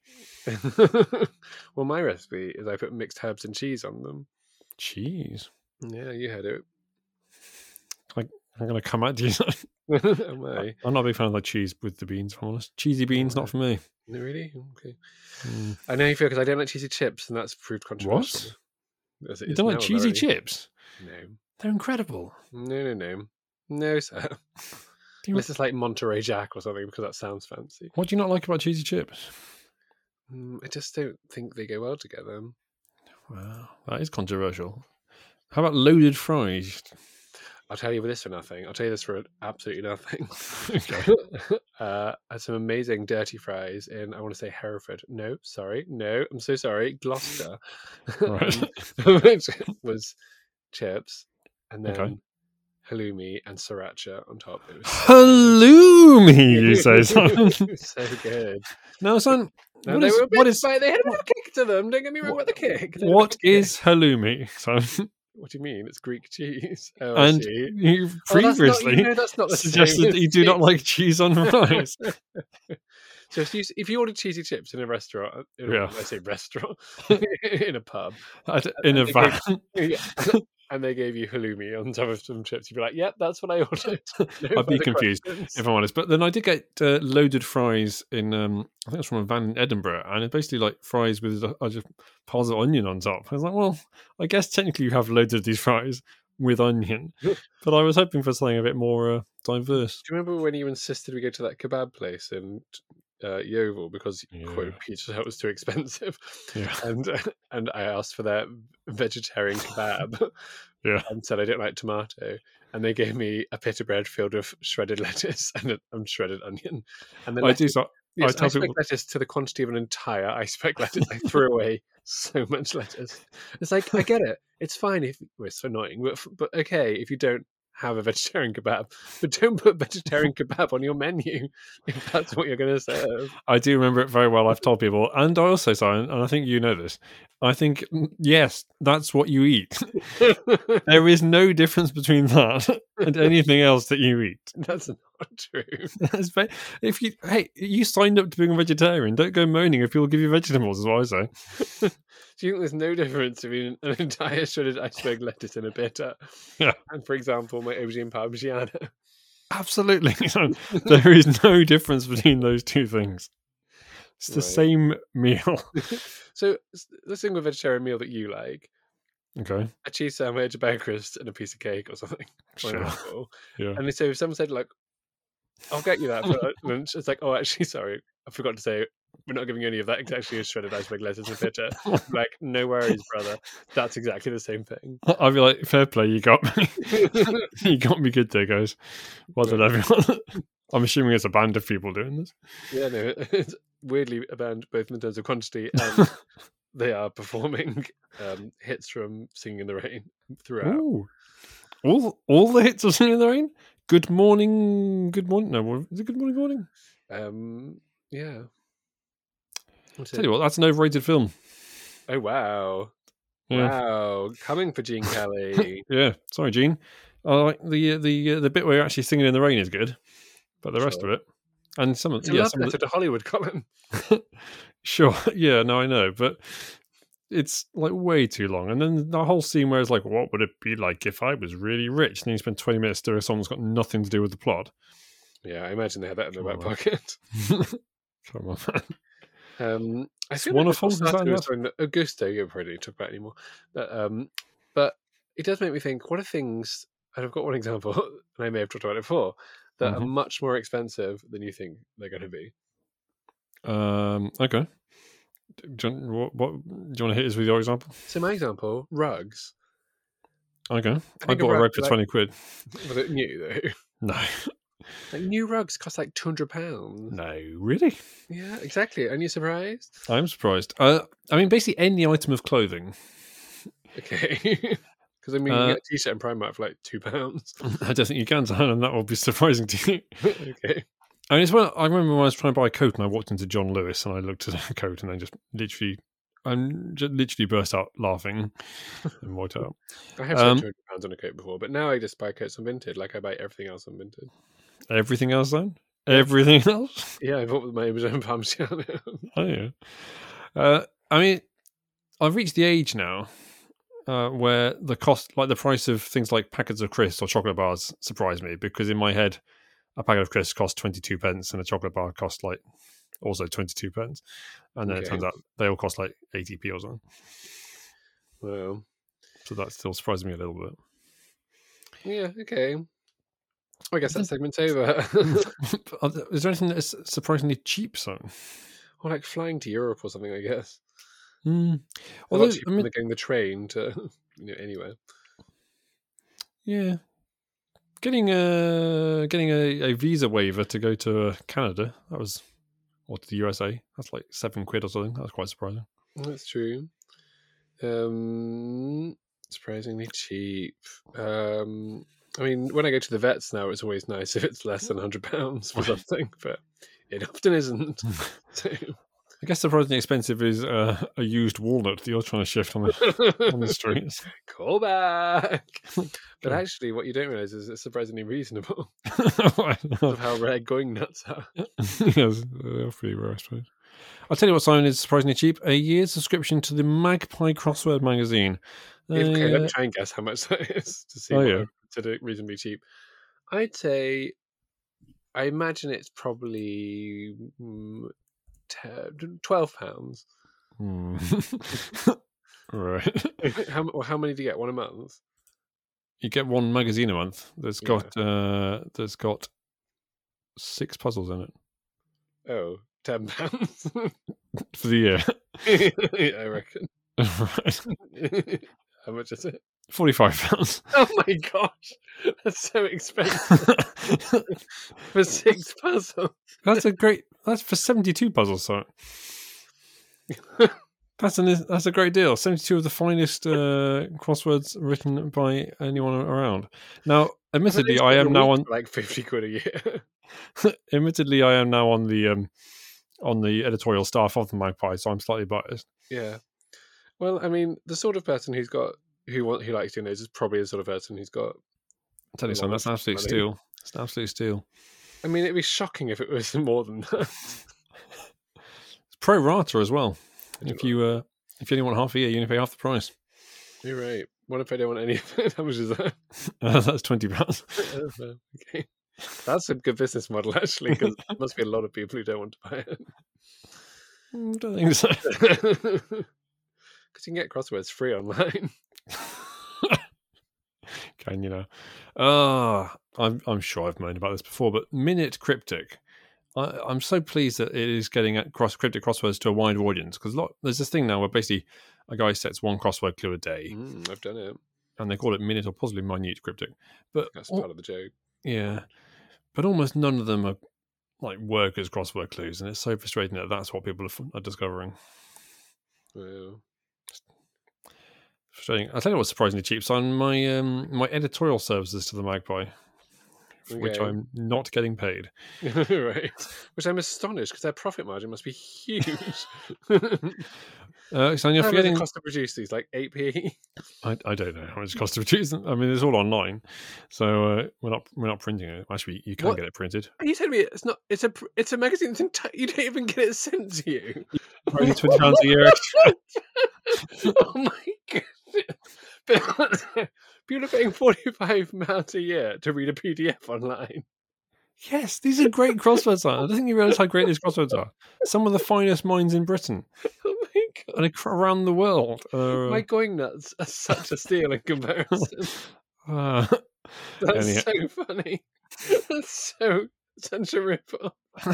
Well, my recipe is I put mixed herbs and cheese on them. Cheese. Yeah, you had it. Like, I'm going to come at you. Am I? I'm not a big fan of like cheese with the beans, if I'm honest. Cheesy beans, oh, not for me. No, really? Okay. Mm. I know you feel because I don't like cheesy chips, and that's proved controversial. What? You don't like cheesy already. chips? No. They're incredible. No, no, no. No, sir. You... This is like Monterey Jack or something because that sounds fancy. What do you not like about cheesy chips? Mm, I just don't think they go well together. Wow, that is controversial. How about loaded fries? I'll tell you this for nothing. I'll tell you this for absolutely nothing. Okay. uh, I had some amazing dirty fries in, I want to say Hereford. No, sorry. No, I'm so sorry. Gloucester. Right. um, which was chips and Okay. then halloumi and sriracha on top. It was so Halloumi, you say, Simon. so good. Now, son, No, what they is were a bit what is spicy. They had a bit what, of a kick to them. Don't get me wrong what, with the kick. They had a what bit of a kick. is halloumi, son? What do you mean? It's Greek cheese. Oh, I And see. you Oh, that's not, previously you know, that's not the suggested same that as you do not cheese. like cheese on rice. So if you, if you order cheesy chips in a restaurant, in, Yeah. I say restaurant, in a pub, At- In a and they van. gave- yeah, and they gave you halloumi on top of some chips, you'd be like, "Yep, that's what I ordered." No I'd be further confused questions. if I'm honest. But then I did get uh, loaded fries in, um, I think it was from a van in Edinburgh, and it's basically like fries with uh, just piles of onion on top. I was like, well, I guess technically you have loads of these fries with onion, but I was hoping for something a bit more uh, diverse. Do you remember when you insisted we go to that kebab place in uh, Yeovil because Yeah. quote Peter that was too expensive, Yeah. and uh, and I asked for their vegetarian kebab, Yeah. and said I don't like tomato, and they gave me a pita bread filled with shredded lettuce and, a, and shredded onion, and the I do. lettuce. So Yes, I tell iceberg people, lettuce to the quantity of an entire iceberg lettuce. I threw away so much lettuce. It's like, I get it. It's fine if well, it's annoying, but f- but okay if you don't have a vegetarian kebab, but don't put vegetarian kebab on your menu if that's what you're going to serve. I do remember it very well. I've told people, and I also, Simon, and I think you know this. I think mm, yes, that's what you eat. There is no difference between that and anything else that you eat. That's not true. That's ve- if you hey, you signed up to being a vegetarian. Don't go moaning if people give you vegetables. Is what I say. Do you think there's no difference between an entire shredded iceberg lettuce and a pita? Yeah. And for example, my aubergine parmigiano. Absolutely, there is no difference between those two things. It's the Right. same meal. So s- the single vegetarian meal that you like, Okay, a cheese sandwich, a bacon crust, and a piece of cake or something. for an sure. apple. Yeah. And so if someone said like, "I'll get you that for lunch," it's like, "Oh, actually, sorry, I forgot to say we're not giving you any of that. It's actually a shredded iceberg lettuce and pita." Like, no worries, brother. That's exactly the same thing. I'd be like, fair play, you got me. You got me good there, guys. Well done, everyone. I'm assuming it's a band of people doing this. Yeah, no, it's weirdly a band both in terms of quantity and they are performing um, hits from Singing in the Rain throughout. Ooh. All all the hits of Singing in the Rain? Good morning, good morning. No, what- is it good morning, morning? Um, yeah. What's Tell it? you what, that's an overrated film. Oh wow, Yeah, wow, coming for Gene Kelly. yeah. Sorry, Gene. I like the uh, the uh, the bit where you're actually singing in the rain is good, but the rest Sure. of it and some of It's a yeah, love some of letter to Hollywood, Colin. the, sure, yeah, no, I know, but it's like way too long. And then the whole scene where it's like, what would it be like if I was really rich? And then you spend twenty minutes doing a song that's got nothing to do with the plot. Yeah, I imagine they had that in their back Come on. pocket. Come on, man. Um, I It's feel like this wonderful. all Is that started with enough? something that Augusto, you probably don't talk about anymore. But, um, but it does make me think, what are things, and I've got one example, and I may have talked about it before, that are Mhm. much more expensive than you think they're going to be. Um, okay. Do you, what, what, do you want to hit us with your example? So my example, rugs. Okay. I I think a bought a rug rug for like- twenty quid. Was it new though? No. Like new rugs cost like two hundred pounds. No, really? Yeah, exactly. Are you surprised? I'm surprised. Uh, I mean, basically any item of clothing. Okay. Because I mean, you Uh, can get a t-shirt in Primark for like two pounds. I don't think you can, Simon, and that will be surprising to you. Okay. I mean, it's when, I remember when I was trying to buy a coat and I walked into John Lewis and I looked at a coat and I just literally, I just literally burst out laughing and walked out. I have Um, spent two hundred pounds on a coat before, but now I just buy coats on Vinted, like I buy everything else on Vinted. Everything else then? Yeah. Everything else? Yeah, I bought my Amazon Parmigiano. Oh, yeah. Uh, I mean, I've reached the age now uh, where the cost, like the price of things like packets of crisps or chocolate bars, surprise me because in my head, a packet of crisps costs twenty-two pence and a chocolate bar costs like also twenty-two pence. And then Okay. it turns out they all cost like eighty p or something. Well, So that still surprises me a little bit. yeah, okay. I guess that segment's over. Is there anything that's surprisingly cheap, so? Or like flying to Europe or something, I guess. Mm. A Although, lot cheaper I mean, than getting the train to you know anywhere. yeah. Getting a getting a, a visa waiver to go to uh, Canada, that was, or to the U S A, that's like seven quid or something. That was quite surprising. That's true. Um, surprisingly cheap. Um, I mean, when I go to the vets now, it's always nice if it's less than one hundred pounds for something, but it often isn't. So. I guess surprisingly expensive is uh, a used walnut that you're trying to shift on the on the streets. Call back. But actually, what you don't realise is it's surprisingly reasonable of how rare going nuts are. Yes, they're pretty rare, I suppose. I'll tell you what, Simon, is surprisingly cheap. A year's subscription to the Magpie Crossword magazine. Okay, uh, let me try and guess how much that is to see oh, what yeah. I consider reasonably cheap. I'd say, I imagine it's probably mm, ten, twelve pounds. Hmm. Right. How, how many do you get? One a month? You get one magazine a month. That's Yeah. got uh, that's got six puzzles in it Oh, ten pounds for the year. Yeah, I reckon. Right. How much is it? Forty-five pounds. Oh my gosh, that's so expensive for six puzzles. That's a great. That's for seventy-two puzzles. Sorry. That's an that's a great deal. Seventy-two of the finest uh, crosswords written by anyone around. Now, admittedly, I am now on like fifty quid a year. admittedly, I am now on the um, on the editorial staff of the Magpie, so I'm slightly biased. Yeah. Well, I mean, the sort of person who's got who want who likes doing those is probably the sort of person who's got. I'll tell you something. That's an absolute money. steal. It's an absolute steal. I mean, it'd be shocking if it was more than that. It's pro rata as well. If you uh, if you only want half a year, you only pay half the price. You're right. What if I don't want any of it? How much is that? Uh, that's twenty pounds. Okay, that's a good business model actually, because there must be a lot of people who don't want to buy it. I don't think so. Because you can get crosswords free online. Can you know? Ah, I'm I'm sure I've moaned about this before, but Minute Cryptic. I, I'm so pleased that it is getting at cross cryptic crosswords to a wider audience, because there's this thing now where basically a guy sets one crossword clue a day. Mm, I've done it, and they call it Minute or possibly Minute Cryptic. But that's part of the joke. Yeah, but almost none of them are like work as crossword clues, and it's so frustrating that that's what people are, are discovering. Wow. Frustrating. I'll tell you what's surprisingly cheap. So on my um, my editorial services to the Magpie, for which Okay. I'm not getting paid. Right. Which I'm astonished, because their profit margin must be huge. Uh, so you're How much forgetting. does it cost to produce these? Like eight p? I, I don't know how much it costs to produce them. I mean, it's all online, so uh, we're not we're not printing it. Actually, you can What? get it printed. Are you telling me it's not? It's a pr- it's a magazine. That's enti- you don't even get it sent to you. Only twenty pounds a year extra. Oh my goodness! People are paying forty-five pounds a year to read a P D F online. Yes, these are great crosswords. Are. I don't think you realise how great these crosswords are. Some of the finest minds in Britain Oh my god! and ac- around the world. Uh, My going nuts are such a steal in comparison. uh, That's anyhow. so funny. That's so such a rip-off.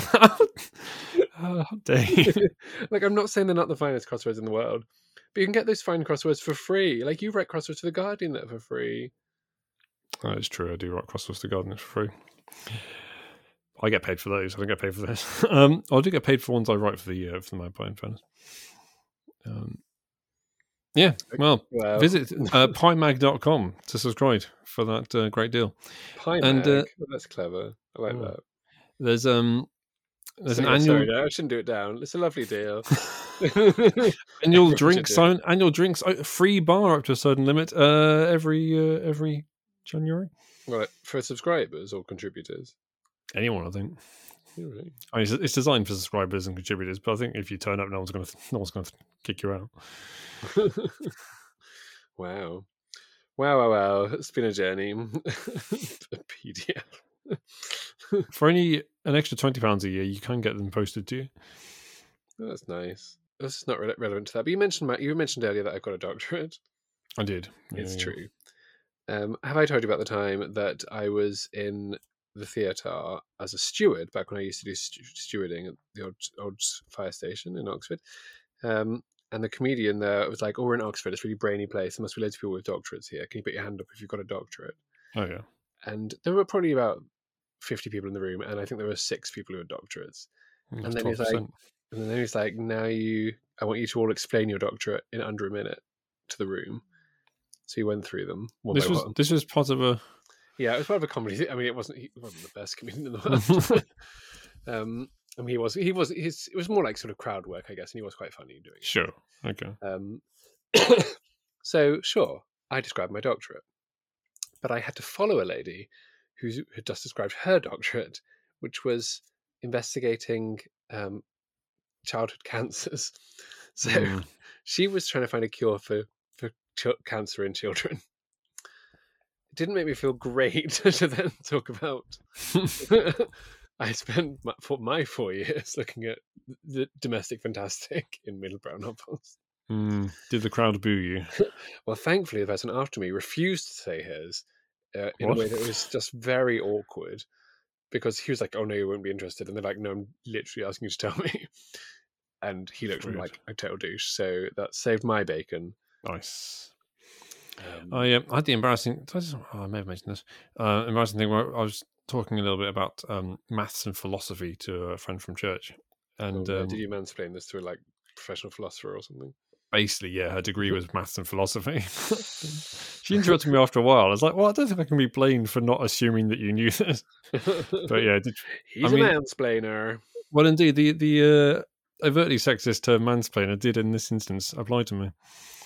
Oh, Dave. Like, I'm not saying they're not the finest crosswords in the world, but you can get those fine crosswords for free. Like, you write crosswords for The Guardian that are for free. That is true. I do write crosswords to Garden for free. I get paid for those. I don't get paid for this. Um, I do get paid for ones I write for the uh, for the Magpie, in fairness. Um, yeah, well, Well, visit uh, piemag dot com to subscribe for that uh, great deal. Pie and, Mag. uh, Oh, that's clever. I like oh, that. There's um there's So, an yeah, annual sorry, no, I shouldn't do it down. It's a lovely deal. annual Everyone drinks should do it. zone, annual drinks uh, free bar up to a certain limit uh, every uh, every January. Well, for subscribers or contributors. Anyone, I think. You're right. I mean, it's, it's designed for subscribers and contributors, but I think if you turn up, no one's going to no one's going to kick you out. Wow. Wow, wow, wow. It's been a journey. A P D F. For only an extra twenty pounds a year, you can get them posted to you. Oh, that's nice. This is not re- relevant to that, but you mentioned Matt, you mentioned earlier that I've got a doctorate. I did. It's Yeah, yeah. true. Um, have I told you about the time that I was in the theatre as a steward back when I used to do stu- stewarding at the old, old fire station in Oxford? Um, and the comedian there was like, "Oh, we're in Oxford. It's a really brainy place. There must be loads of people with doctorates here. Can you put your hand up if you've got a doctorate?" Oh yeah. and there were probably about fifty people in the room, and I think there were six people who had doctorates. Mm, And then he's like, twelve percent. and then he's like, now you, I want you to all explain your doctorate in under a minute to the room. So he went through them one This by was one. this was part of a. Yeah, it was part of a comedy. I mean, it wasn't. He wasn't the best comedian in the world. um, I mean, he was. He was. His. It was more like sort of crowd work, I guess, and he was quite funny doing it. Sure. Okay. Um, so sure, I described my doctorate, but I had to follow a lady who had just described her doctorate, which was investigating um, childhood cancers. So Mm. she was trying to find a cure for for ch- cancer in children. It didn't make me feel great to then talk about. I spent my, for my four years looking at the domestic fantastic in middlebrow novels. Mm. Did the crowd boo you? Well, thankfully, the person after me refused to say his uh, in What? a way that was just very awkward, because he was like, "Oh no, you won't be interested," and they're like, "No, I'm literally asking you to tell me." And he looked Rude. like a total douche, so that saved my bacon. Nice. Um, I, um, I had the embarrassing. I, just, oh, I may have mentioned this. Uh, embarrassing thing where I was talking a little bit about um, maths and philosophy to a friend from church, and oh, um, did you mansplain this to a like professional philosopher or something? basically, yeah, her degree was maths and philosophy. She interrupted me after a while. I was like, "Well, I don't think I can be blamed for not assuming that you knew this." But yeah, did, He's I mean, a mansplainer. well, indeed, the the uh, overtly sexist term mansplainer did in this instance apply to me.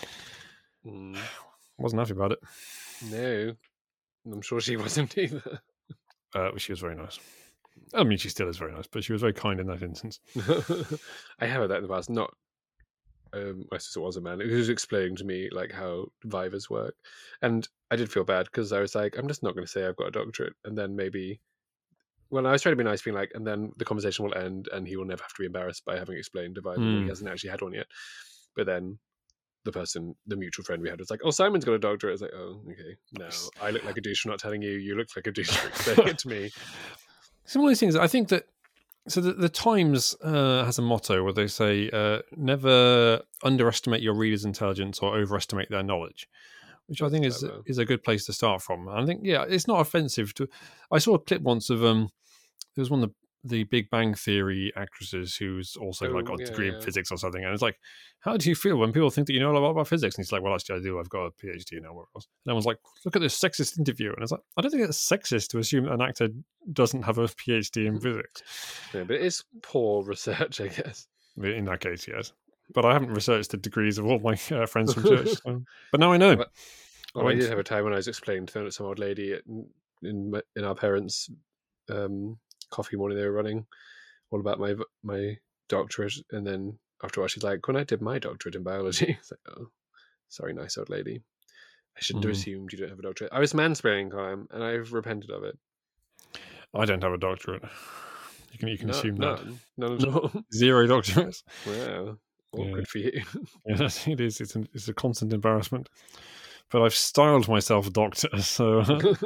Mm, Wasn't happy about it. no, I'm sure she wasn't either. Uh, she was very nice. I mean, she still is very nice, but she was very kind in that instance. I have heard that in the past. Not, um, I suppose it was a man who was explaining to me like how Vivas work, and I did feel bad because I was like, I'm just not going to say I've got a doctorate, and then maybe. Well, I was trying to be nice, being like, and then the conversation will end, and he will never have to be embarrassed by having explained to Vivas when he Mm. hasn't actually had one yet. But then the person, the mutual friend we had, was like, "Oh, Simon's got a doctorate." I was like, "Oh, okay. No, I look like a douche for not telling you. You look like a douche for explaining it to me." Some of these things, I think that. So the, the Times uh, has a motto where they say, uh, "Never underestimate your readers' intelligence or overestimate their knowledge," which I think is clever. is a good place to start from. And I think, yeah, it's not offensive to. I saw a clip once of um, there was one of the, the Big Bang Theory actresses who's also like Oh, got a yeah, degree yeah. in physics or something, and it's like, how do you feel when people think that you know a lot about physics? And he's like, well, actually, I do. I've got a PhD now. And everyone's like, look at this sexist interview, and it's like, I don't think it's sexist to assume that an actor doesn't have a PhD in physics. Yeah, but it is poor research, I guess. In that case, yes. But I haven't researched the degrees of all my uh, friends from church. So. But now I know. Well, well, I, I did have a time when I was explaining to some old lady at, in in our parents' um, coffee morning they were running, all about my my doctorate, and then after a while she's like, "When I did my doctorate in biology," it's like, "Oh, sorry, nice old lady. I shouldn't have Mm. assumed you don't have a doctorate." I was mansplaining, Colin, and I've repented of it. I don't have a doctorate. You can you can No, assume that. none, none at all. Zero doctorates. Wow, well, Yeah. good for you. Yes, it is. It's, an, it's a constant embarrassment. But I've styled myself doctor, so.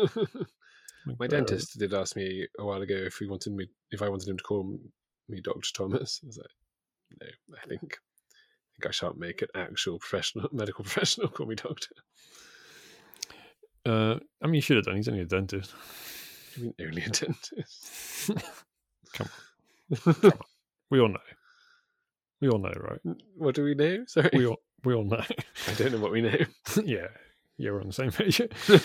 My uh, dentist did ask me a while ago if he wanted me, if I wanted him to call me Doctor Thomas. I was like, no, I think, I think I shan't make an actual professional medical professional call me doctor. Uh, I mean, you should have done. He's only a dentist. I mean, only a dentist. Come on. Come on. We all know. We all know, right? What do we know? Sorry, We all we all know. I don't know what we know. Yeah, yeah, we're on the same page.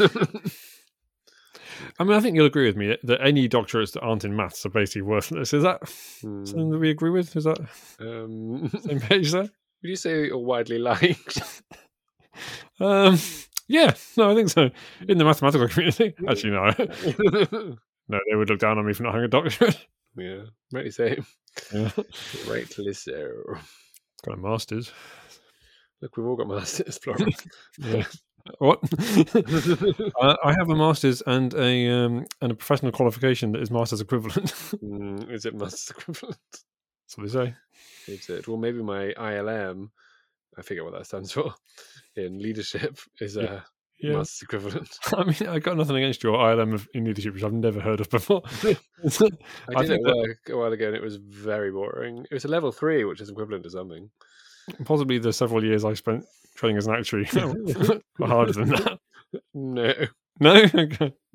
I mean, I think you'll agree with me that any doctorates that aren't in maths are basically worthless. Is that Hmm. something that we agree with? Is that Um, same page there? would you say you're widely liked? Um, yeah, no, I think so. In the mathematical community, actually, no, no, they would look down on me for not having a doctorate. Yeah, rightly so. Yeah. Rightly so. Got a master's. Look, we've all got masters, plural. Yeah. What? uh, I have a master's and a um, and a professional qualification that is master's equivalent. Mm, is it master's equivalent? So they say. Is it? Well, maybe my I L M, I forget what that stands for, in leadership is a Yeah. master's equivalent. I mean, I got nothing against your I L M of- in leadership, which I've never heard of before. I I did think it that- work a while ago and it was very boring. It was a level three, which is equivalent to something. Possibly the several years I spent training as an actuary were harder than that. No. No? Okay.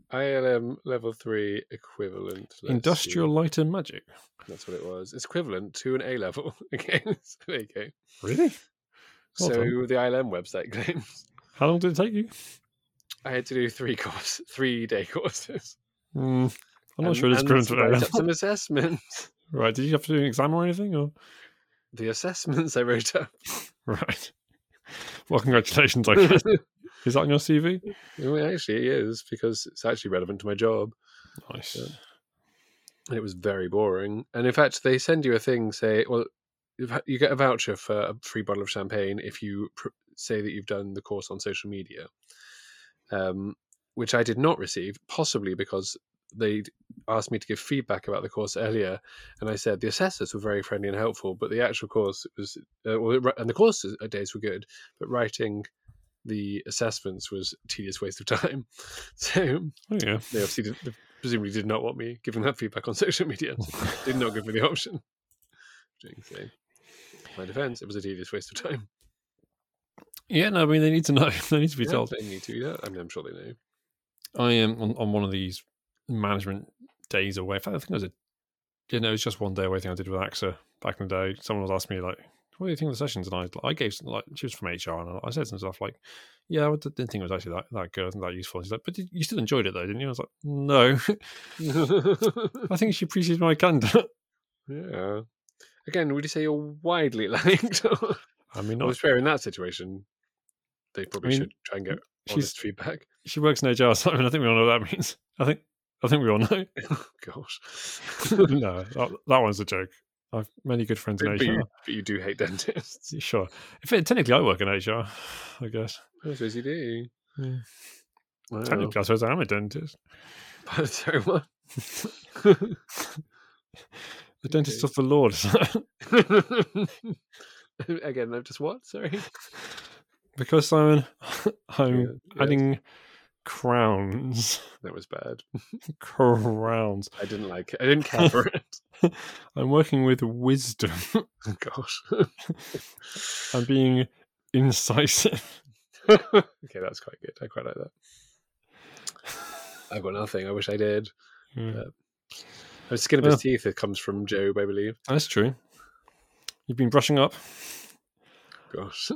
I L M level three equivalent. Let's Industrial see. Light and Magic. That's what it was. It's equivalent to an A level. Okay, so there you go. Really? Well so done. the I L M website claims How long did it take you? I had to do three course, three day courses. Mm, I'm not and, sure it's and equivalent to write that. up some assessments. Right? Did you have to do an exam or anything? Or The assessments I wrote up. right? Well, congratulations. I guess. Is that on your C V? Well, actually, it is because it's actually relevant to my job. Nice. Yeah. And it was very boring. And in fact, they send you a thing say, well, you get a voucher for a free bottle of champagne if you pr- say that you've done the course on social media, um, which I did not receive, possibly because they asked me to give feedback about the course earlier, and I said the assessors were very friendly and helpful, but the actual course was, uh, well, and the course days were good, but writing the assessments was a tedious waste of time. So Oh, yeah. they obviously did, they presumably did not want me giving that feedback on social media. So did not give me the option. So, my defense, it was a tedious waste of time. Yeah, no, I mean, they need to know. They need to be Yeah, told. they need to. Yeah, I mean, I'm sure they know. I am on, on one of these management days away. In fact, I think it was a, you know, it was just one day away thing I did with AXA back in the day. Someone was asking me, like, what do you think of the sessions? And I, I gave, some, like, she was from H R, and I said some stuff like, yeah, I didn't think it was actually that, that good, and that useful. She's like, but you still enjoyed it, though, didn't you? I was like, no. I think she appreciated my candor. Yeah. Again, would you say you're widely liked? I mean, Well, not, it's fair in that situation. They probably I mean, should try and get she's- honest feedback. she works in H R, so I mean, I think we all know what that means. I think, I think we all know. Oh, gosh. No, that, that one's a joke. I've many good friends in but, H R. you, but you do hate dentists. Sure. If it, technically, I work in H R, I guess. I suppose you do. Yeah. Wow. Technically, I suppose I am a dentist. But sorry, what? The dentist of the Lord. Again, I'm just what? Sorry. Because Simon, I'm Yeah, yes. adding crowns. That was bad. Crowns. I didn't like it. I didn't care for it. I'm working with wisdom. Gosh. I'm being incisive. Okay, that's quite good. I quite like that. I've got nothing. I wish I did. Yeah. The skin of his Well. teeth it comes from Job, I believe. That's true. You've been brushing up. Gosh.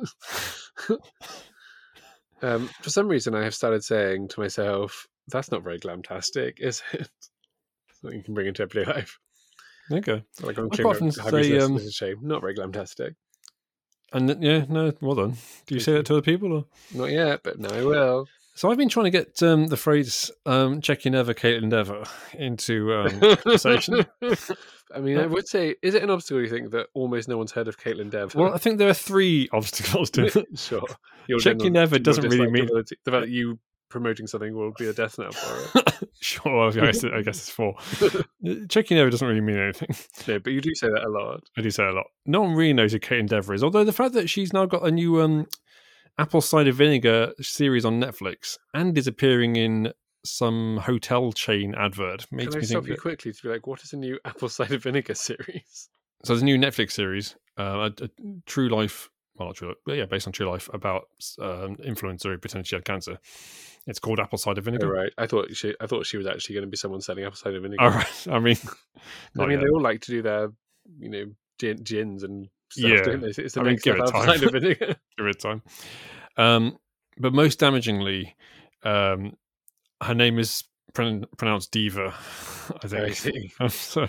um, for some reason, I have started saying to myself, that's not very glamtastic, is it? Something you can bring into everyday life. There you go. Like I'm I clearing often up Harry's say, list, um, it's a shame. Not very glamtastic. And th- yeah, no, well done. Do you say that to other people? Or? Not yet, but now I will. So I've been trying to get um, the phrase um, "check your never, Caitlin never" into um, conversation. I mean, I would say, is it an obstacle you think that almost no one's heard of Caitlin Dev? Well, I think there are three obstacles to it. Sure. Your Check your never your doesn't really dislike mean- ability- the fact that you promoting something will be a death knell for it. Sure, I guess, I guess it's four. Check your never doesn't really mean anything. No, but you do say that a lot. I do say a lot. No one really knows who Caitlin Dever is, although the fact that she's now got a new um, apple cider vinegar series on Netflix and is appearing in some hotel chain advert makes Can I me stop think you that... quickly to be like, what is a new apple cider vinegar series? So there's a new Netflix series, uh, a, a true life, well, not true life, but yeah, based on true life, about um, influencer who potentially had cancer. It's called apple cider Oh, vinegar. right. I thought she. I thought she was actually going to be someone selling apple cider vinegar. All right. I mean, I not mean, yet. they all like to do their, you know, gin, gins and stuff, Yeah. don't they? It's the I mean, next give step it apple time. cider vinegar. Give it time. Um, but most damagingly, um, her name is pron- pronounced Diva, I think. I see. So,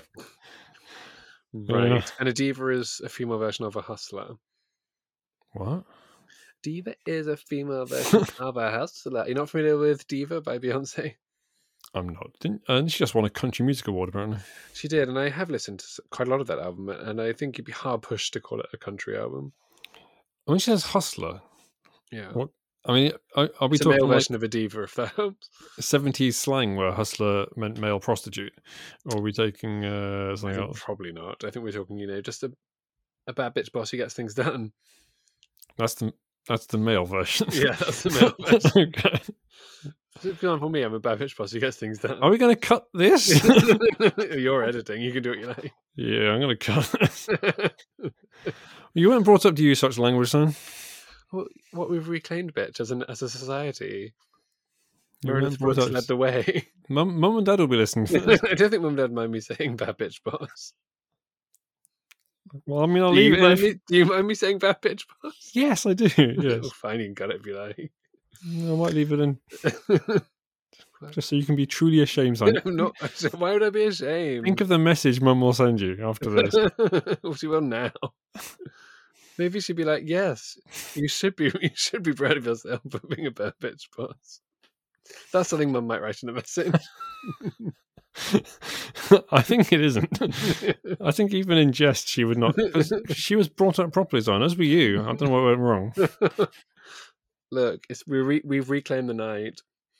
Right. Yeah. And a diva is a female version of a hustler. what? Diva is a female version of a hustler. You're not familiar with Diva by Beyonce? I'm not. Didn't, and she just won a country music award, apparently. She did, and I have listened to s- quite a lot of that album, and I think you'd be hard pushed to call it a country album. When she says hustler, Yeah. What? I mean, are, are we It's a male talking like version of a diva, if that helps. seventies slang where hustler meant male prostitute? Or are we taking uh, I something think else? probably not. I think we're talking, you know, just a, a bad bitch boss who gets things done. That's the that's the male version. Yeah, that's the male version. Okay. For example, me, I'm a bad bitch boss who gets things done. Are we going to cut this? You're editing. You can do what you like. Yeah, I'm going to cut this. You weren't brought up to use such language, son. Well, what we've reclaimed bitch as an as a society. Meredith Brooks led the way. Mum, Mum and Dad will be listening to this. I don't think Mum and Dad mind me saying bad bitch boss. Well, I mean, I'll do leave you it. Mind If... me, do you mind me saying bad bitch boss? Yes, I do. Yes. Oh, fine, you can cut it if you like. I might leave it in. Just so you can be truly ashamed, son. I'm not, why would I be ashamed? Think of the message Mum will send you after this. Well, she will now. Maybe she'd be like, "Yes, you should be. You should be proud of yourself for being a bad bitch boss." That's something Mum might write in a message. I think it isn't. I think even in jest, she would not. She was brought up properly, son. As were you. I don't know what went wrong. Look, it's we re, we've reclaimed the night.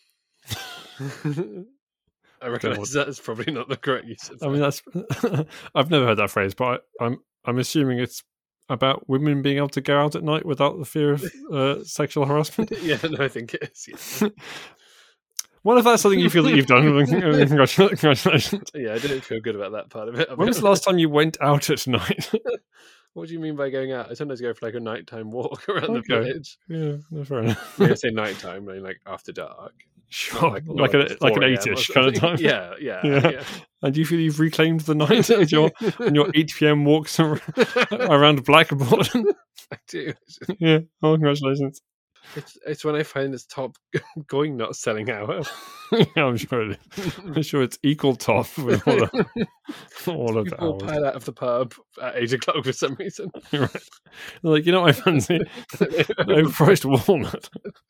I recognise that's probably not the correct use of that. I mean, that's. I've never heard that phrase, but I, I'm I'm assuming it's about women being able to go out at night without the fear of uh, sexual harassment. Yeah, no, I think it is. Yeah. What if that's something you feel that you've done? Congratulations. Yeah, I didn't feel good about that part of it. When was the last time you went out at night? What do you mean by going out? I sometimes go for like a nighttime walk around okay. the village. Yeah, no, fair enough. I say nighttime, I mean like after dark. Sure, like, like, like, a, like an eight-ish kind of time. Yeah, yeah, yeah. yeah. And do you feel you've reclaimed the night on your, on your eight p.m. walks around Blackboard? I do. Yeah, oh, congratulations. It's it's when I find it's top going not selling out. Yeah, I'm sure it is. I'm sure it's equal top with all of, all of People the hours. pile out of the pub at eight o'clock for some reason. Right. They're like, you know what I fancy? Overpriced walnut.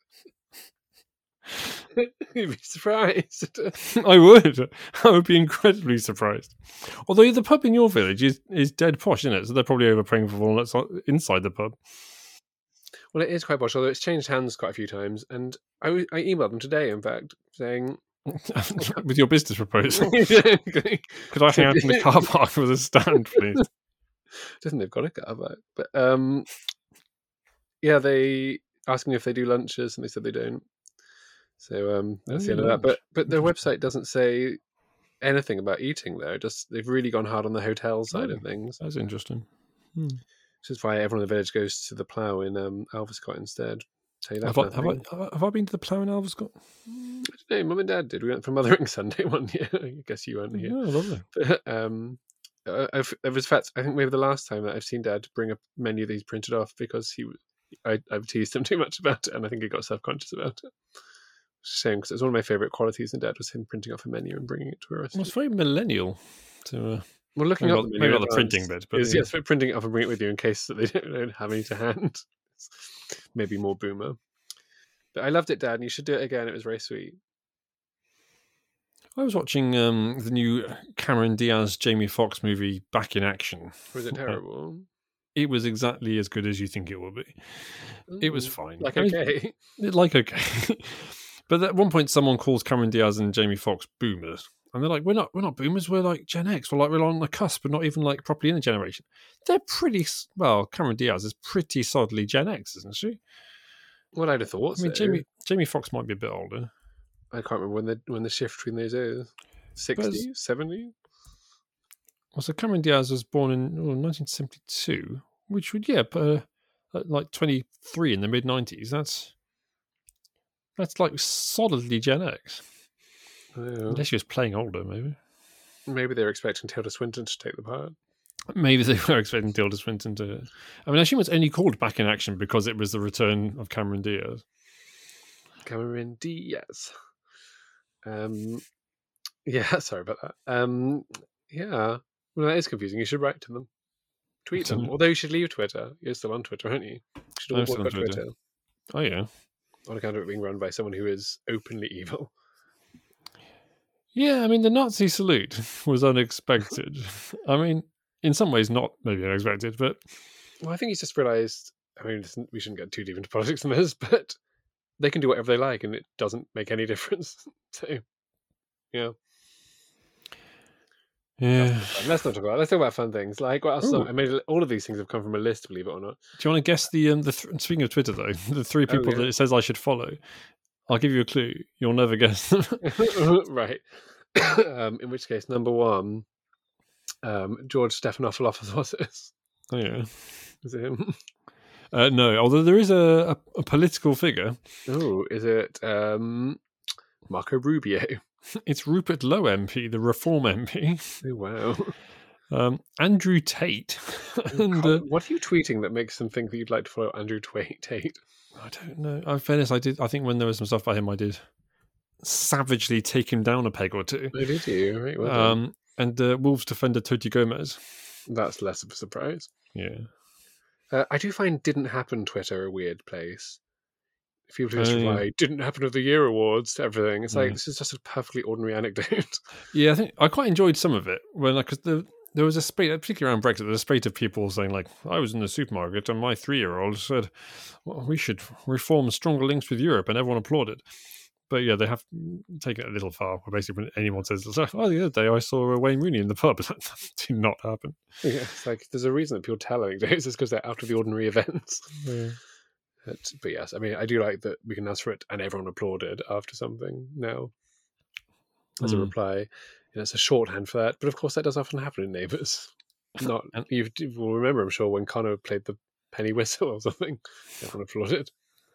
You'd be surprised. I would. I would be incredibly surprised. Although the pub in your village is, is dead posh, isn't it? So they're probably overpaying for walnuts inside the pub. Well, it is quite posh, although it's changed hands quite a few times. And I, I emailed them today, in fact, saying... With your business proposal. Could I hang out in the car park with a stand, please? Doesn't they've got a car park. But, um, yeah, they asking if they do lunches, and they said they don't. So um, that's oh, the end of that. But but their website doesn't say anything about eating there. Just they've really gone hard on the hotel side oh, of things. That's interesting. Hmm. Which is why everyone in the village goes to the Plough in um, Alvescott instead. Tell you that. Have I, have, I, have I been to the Plough in Alvescott? I don't know. Mum and Dad did. We went for Mothering Sunday one year. I guess you weren't here. Oh, lovely. But, um, I've, it was fact. I think maybe the last time that I've seen Dad bring a menu that he's printed off because he, I, I've teased him too much about it, and I think he got self-conscious about it. Shame, because it's one of my favourite qualities in Dad was him printing off a menu and bringing it to a restaurant. Well, it's very millennial. To uh, well, looking maybe up not, the maybe not the printing bit, but is, yeah. yes, but printing it off and bring it with you in case that they don't, don't have any to hand. Maybe more boomer. But I loved it, Dad, and you should do it again. It was very sweet. I was watching um, the new Cameron Diaz Jamie Foxx movie Back in Action. Was it terrible? It was exactly as good as you think it will be. Ooh, it was fine. Like okay. I mean, like okay. But at one point, someone calls Cameron Diaz and Jamie Foxx boomers, and they're like, "We're not, we're not boomers. We're like Gen X. We're like we're on the cusp, but not even like properly in the generation." They're pretty well. Cameron Diaz is pretty solidly Gen X, isn't she? Well, I'd have thought. I mean, so. Jamie Jamie Foxx might be a bit older. I can't remember when the when the shift between those is. sixties, seventies? Well, so Cameron Diaz was born in oh, nineteen seventy-two, which would yeah, uh, like twenty-three in the mid nineties. That's. That's like solidly Gen X. Yeah. Unless she was playing older, maybe. Maybe they were expecting Tilda Swinton to take the part. Maybe they were expecting Tilda Swinton to... I mean, I assume it's only called Back in Action because it was the return of Cameron Diaz. Cameron Diaz. Um, yeah, sorry about that. Um, yeah, well, that is confusing. You should write to them. Tweet them. Although you should leave Twitter. You're still on Twitter, aren't you? You should all I'm still on Twitter. Twitter. Oh, yeah. On account of it being run by someone who is openly evil. Yeah, I mean, the Nazi salute was unexpected. I mean, in some ways not maybe unexpected, but... Well, I think he's just realised, I mean, we shouldn't get too deep into politics in this, but they can do whatever they like and it doesn't make any difference. So, yeah. Yeah. Let's not talk about it. Let's talk about fun things. Like, what else? I made all of these things have come from a list, believe it or not. Do you want to guess the um the th- speaking of Twitter though, the three people oh, yeah. that it says I should follow? I'll give you a clue. You'll never guess them. Right. um, in which case, number one, um, George Stephanopoulos. Oh yeah, is it him? Uh, no, although there is a, a, a political figure. Oh, is it? Um, Marco Rubio. It's Rupert Lowe M P, the Reform M P. Oh, wow. Um, Andrew Tate. and, Colin, uh, what are you tweeting that makes them think that you'd like to follow Andrew Tate? I don't know. In fairness, I did. I think when there was some stuff about him, I did savagely take him down a peg or two. Oh, did you? Right, well um, and uh, Wolves defender Toti Gomez. That's less of a surprise. Yeah. Uh, I do find Didn't Happen Twitter a weird place. If people just Oh, yeah. reply, Didn't Happen of the Year awards to everything. It's like, Yeah. this is just a perfectly ordinary anecdote. Yeah, I think I quite enjoyed some of it. When like, 'cause the, there was a spate, particularly around Brexit, there was a spate of people saying, like, I was in the supermarket and my three-year-old said, well, we should reform stronger links with Europe, and everyone applauded. But yeah, they have taken it a little far. Basically, when anyone says, "Oh, the other day I saw Wayne Rooney in the pub," that did not happen. Yeah, it's like there's a reason that people tell anecdotes. It's because they're out of the ordinary events. Yeah. But, but yes, I mean, I do like that we can ask for it, and everyone applauded after something now as a Mm. reply. And it's a shorthand for that. But of course, that does often happen in Neighbours. Not And- you will remember, I'm sure, when Connor played the penny whistle or something, everyone applauded.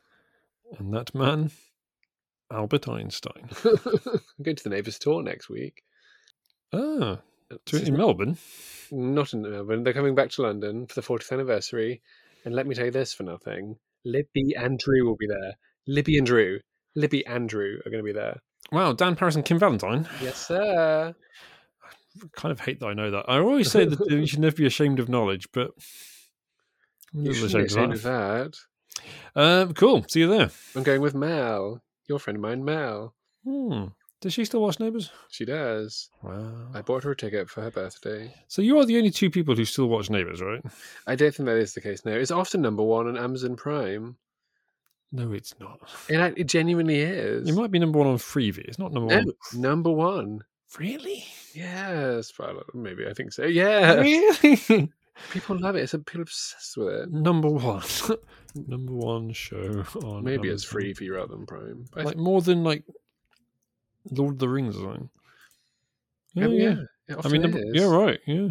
And that man, Albert Einstein. I'm going to the Neighbours tour next week. Ah, This to, is in not- Melbourne. Not in Melbourne. They're coming back to London for the fortieth anniversary. And let me tell you this for nothing. Libby and Drew will be there. Libby and Drew. Libby and Drew are going to be there. Wow, Dan Paris and Kim Valentine. Yes, sir. I kind of hate that I know that. I always say that you should never be ashamed of knowledge, but I'm a You little shouldn't be ashamed ashamed of of that. that. Um, cool. See you there. I'm going with Mel. Your friend of mine, Mel. Hmm. Does she still watch Neighbours? She does. Wow. I bought her a ticket for her birthday. So you are the only two people who still watch Neighbours, right? I don't think that is the case now. It's often number one on Amazon Prime. No, it's not. And I- it genuinely is. It might be number one on Freevee. It's not number No, one. number one. Really? Yes. Well, maybe I think so. Yeah. Really? People love it. It's people are obsessed with it. Number one. Number one show on Maybe it's Amazon. Freevee rather than Prime. I Like more than like Lord of the Rings or something. Yeah, think- yeah. it I often mean, number, is. yeah, right, yeah.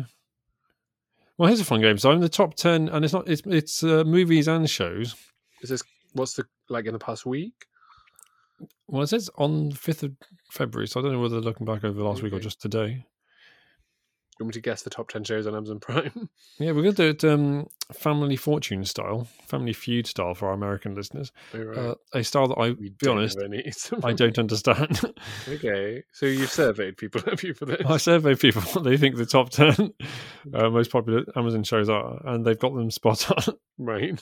Well, here's a fun game. So I'm in the top ten, and it's not. It's it's uh, movies and shows. Is this what's the like in the past week? Well, it says on the fifth of February, so I don't know whether they're looking back over the last week or Okay. just today. You want me to guess the top ten shows on Amazon Prime? Yeah, we're going to do it um, Family Fortune style, Family Feud style for our American listeners. Oh, right. Uh, a style that I, we be don't honest, have any. I don't understand. Okay, so you've surveyed people, have you, for this? I survey people what they think the top ten uh, most popular Amazon shows are, and they've got them spot on. Right.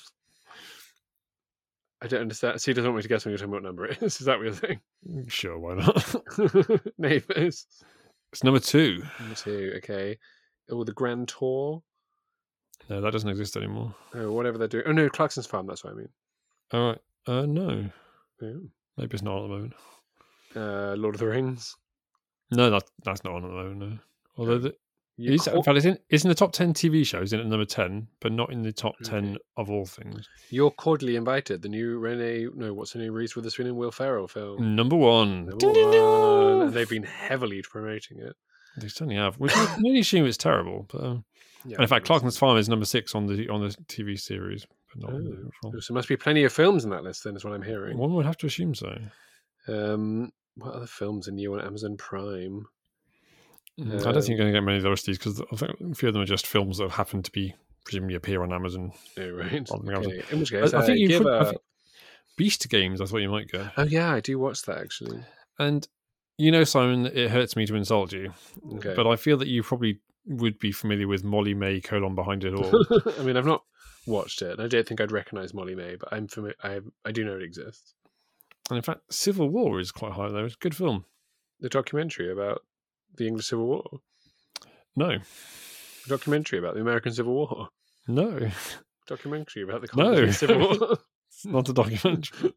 I don't understand. So he doesn't want me to guess when you're talking about what number it is. Is that what you're saying? Sure, why not? Neighbours. It's number two. Number two, okay. Oh, the Grand Tour. No, that doesn't exist anymore. Oh, whatever they're doing. Oh, no, Clarkson's Farm, that's what I mean. All right. Uh, no, Oh. maybe it's not at the moment. Uh, Lord of the Rings. No, that, that's not on at the moment. No. Although Oh, the, You it's, in call- fact, it's in, it's in the top ten T V shows, in at number ten, but not in the top ten Okay. of all things. You're cordially invited. The new Renee, no, what's her name? Reese Witherspoon and Will Ferrell film. Number one. Number Ding, ding, one. ding. And they've been heavily promoting it. They certainly have. Which I can only assume it's terrible. But, um, Yeah, and in fact, it's- Clarkson's Farm is number six on the on the T V series, but not on the Oh. overall. So there must be plenty of films in that list, then, is what I'm hearing. One would have to assume so. Um, what other films are new on Amazon Prime? Mm, I don't think Um, you're going to get many of those because I think a few of them are just films that happen to be presumably appear on Amazon. Oh, right. On Amazon. Okay. In which I, case, I think uh, you give could. I a- think, Beast Games, I thought you might go. Oh, yeah, I do watch that, actually. And you know, Simon, it hurts me to insult you, Okay. but I feel that you probably would be familiar with Molly May colon behind it all. I mean, I've not watched it, and I don't think I'd recognise Molly May, but I'm familiar. I I do know it exists. And in fact, Civil War is quite high there. It's a good film. The documentary about the English Civil War. No, The documentary about the American Civil War. no, Documentary about the No. Continental Civil War. it's not a documentary.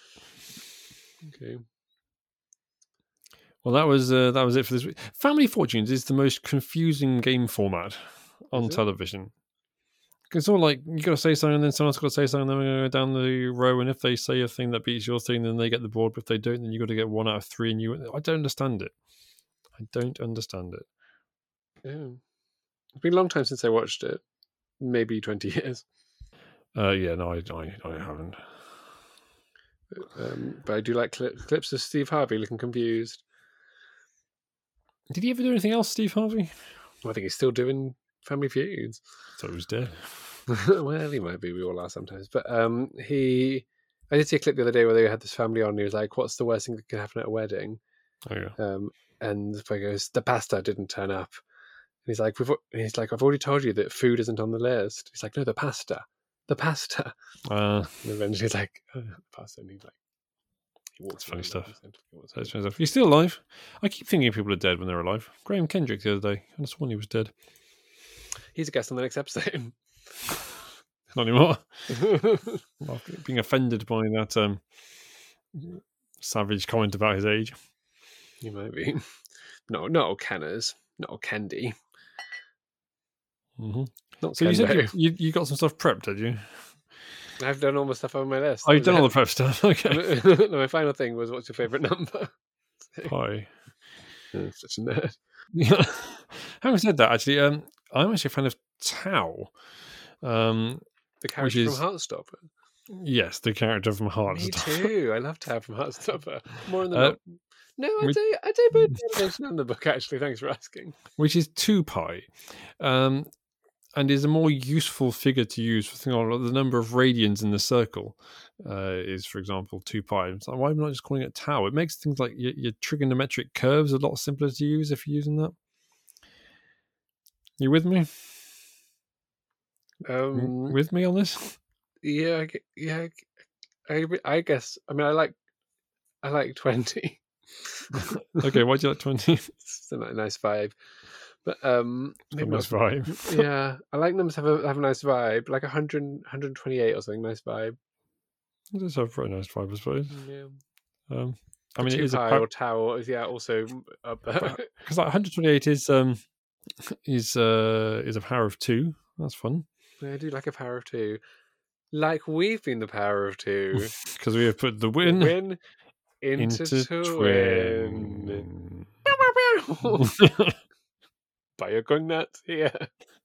Okay. Well, that was uh, that was it for this week. Family Fortunes is the most confusing game format on Is it? television. It's all like you got to say something, and then someone's got to say something, and then we're going to go down the row. And if they say a thing that beats your thing, then they get the board. But if they don't, then you got to get one out of three. And you, I don't understand it. I don't understand it. Yeah. It's been a long time since I watched it. Maybe twenty years. Uh, yeah, no, I, I, I haven't. Um, but I do like cli- clips of Steve Harvey looking confused. Did he ever do anything else, Steve Harvey? Well, I think he's still doing Family Feuds. I thought he was dead. Well, he might be. We all are sometimes. But um, he, I did see a clip the other day where they had this family on. And he was like, "What's the worst thing that could happen at a wedding?" Oh yeah. Um, and the boy goes, "The pasta didn't turn up." And he's like, We've, and "He's like, I've already told you that food isn't on the list." He's like, "No, the pasta, the pasta." Uh, And eventually, he's like, oh, "The pasta," and he's like, he walks. That's funny around stuff. and he so it's funny stuff. He's still alive. I keep thinking people are dead when they're alive. Graham Kendrick the other day, I just sworn he was dead. He's a guest on the next episode. Not anymore. Being offended by that um, savage comment about his age. You might be. No, not O'Connors, not O'Candy. Mm-hmm. Not so you said you, Kenbo. you, you got some stuff prepped, did you? I've done all my stuff on my list. Oh, you've done all the prep stuff. Okay. No, my final thing was, what's your favourite number? Pie. Oh, such a nerd. Yeah. Having said that, actually, um, I'm actually a fan of Tao. Um, The character is- from Heartstopper. yes, the character from Me Heartstopper. too. I love Tao from Heartstopper. More in the Uh, book. No, I'd we- say I'd say both the animation and the book. Actually, thanks for asking. Which is two pi, um, and is a more useful figure to use for things like the number of radians in the circle. Uh, is, for example, two pi. It's like, why am I not just calling it tau? It makes things like your, your trigonometric curves a lot simpler to use if you're using that. You with me? Um, with me on this? yeah, I g- yeah. I, I guess. I mean, I like I like twenty. Okay, why do you like twenty? It's a ni- nice vibe, but um, maybe Nice not. vibe. Yeah, I like numbers have a have a nice vibe, like one hundred, one twenty-eight or something. Nice vibe. It does have a very nice vibe, I suppose. Yeah. Um, I I mean, mean, it is a pi par- or tau is yeah also up there. because like one hundred twenty-eight is um is uh is a power of two. That's fun I do like a power of two, like we've been the power of two. because we have put the win, Win into, into twin. twin. But you're going nuts here.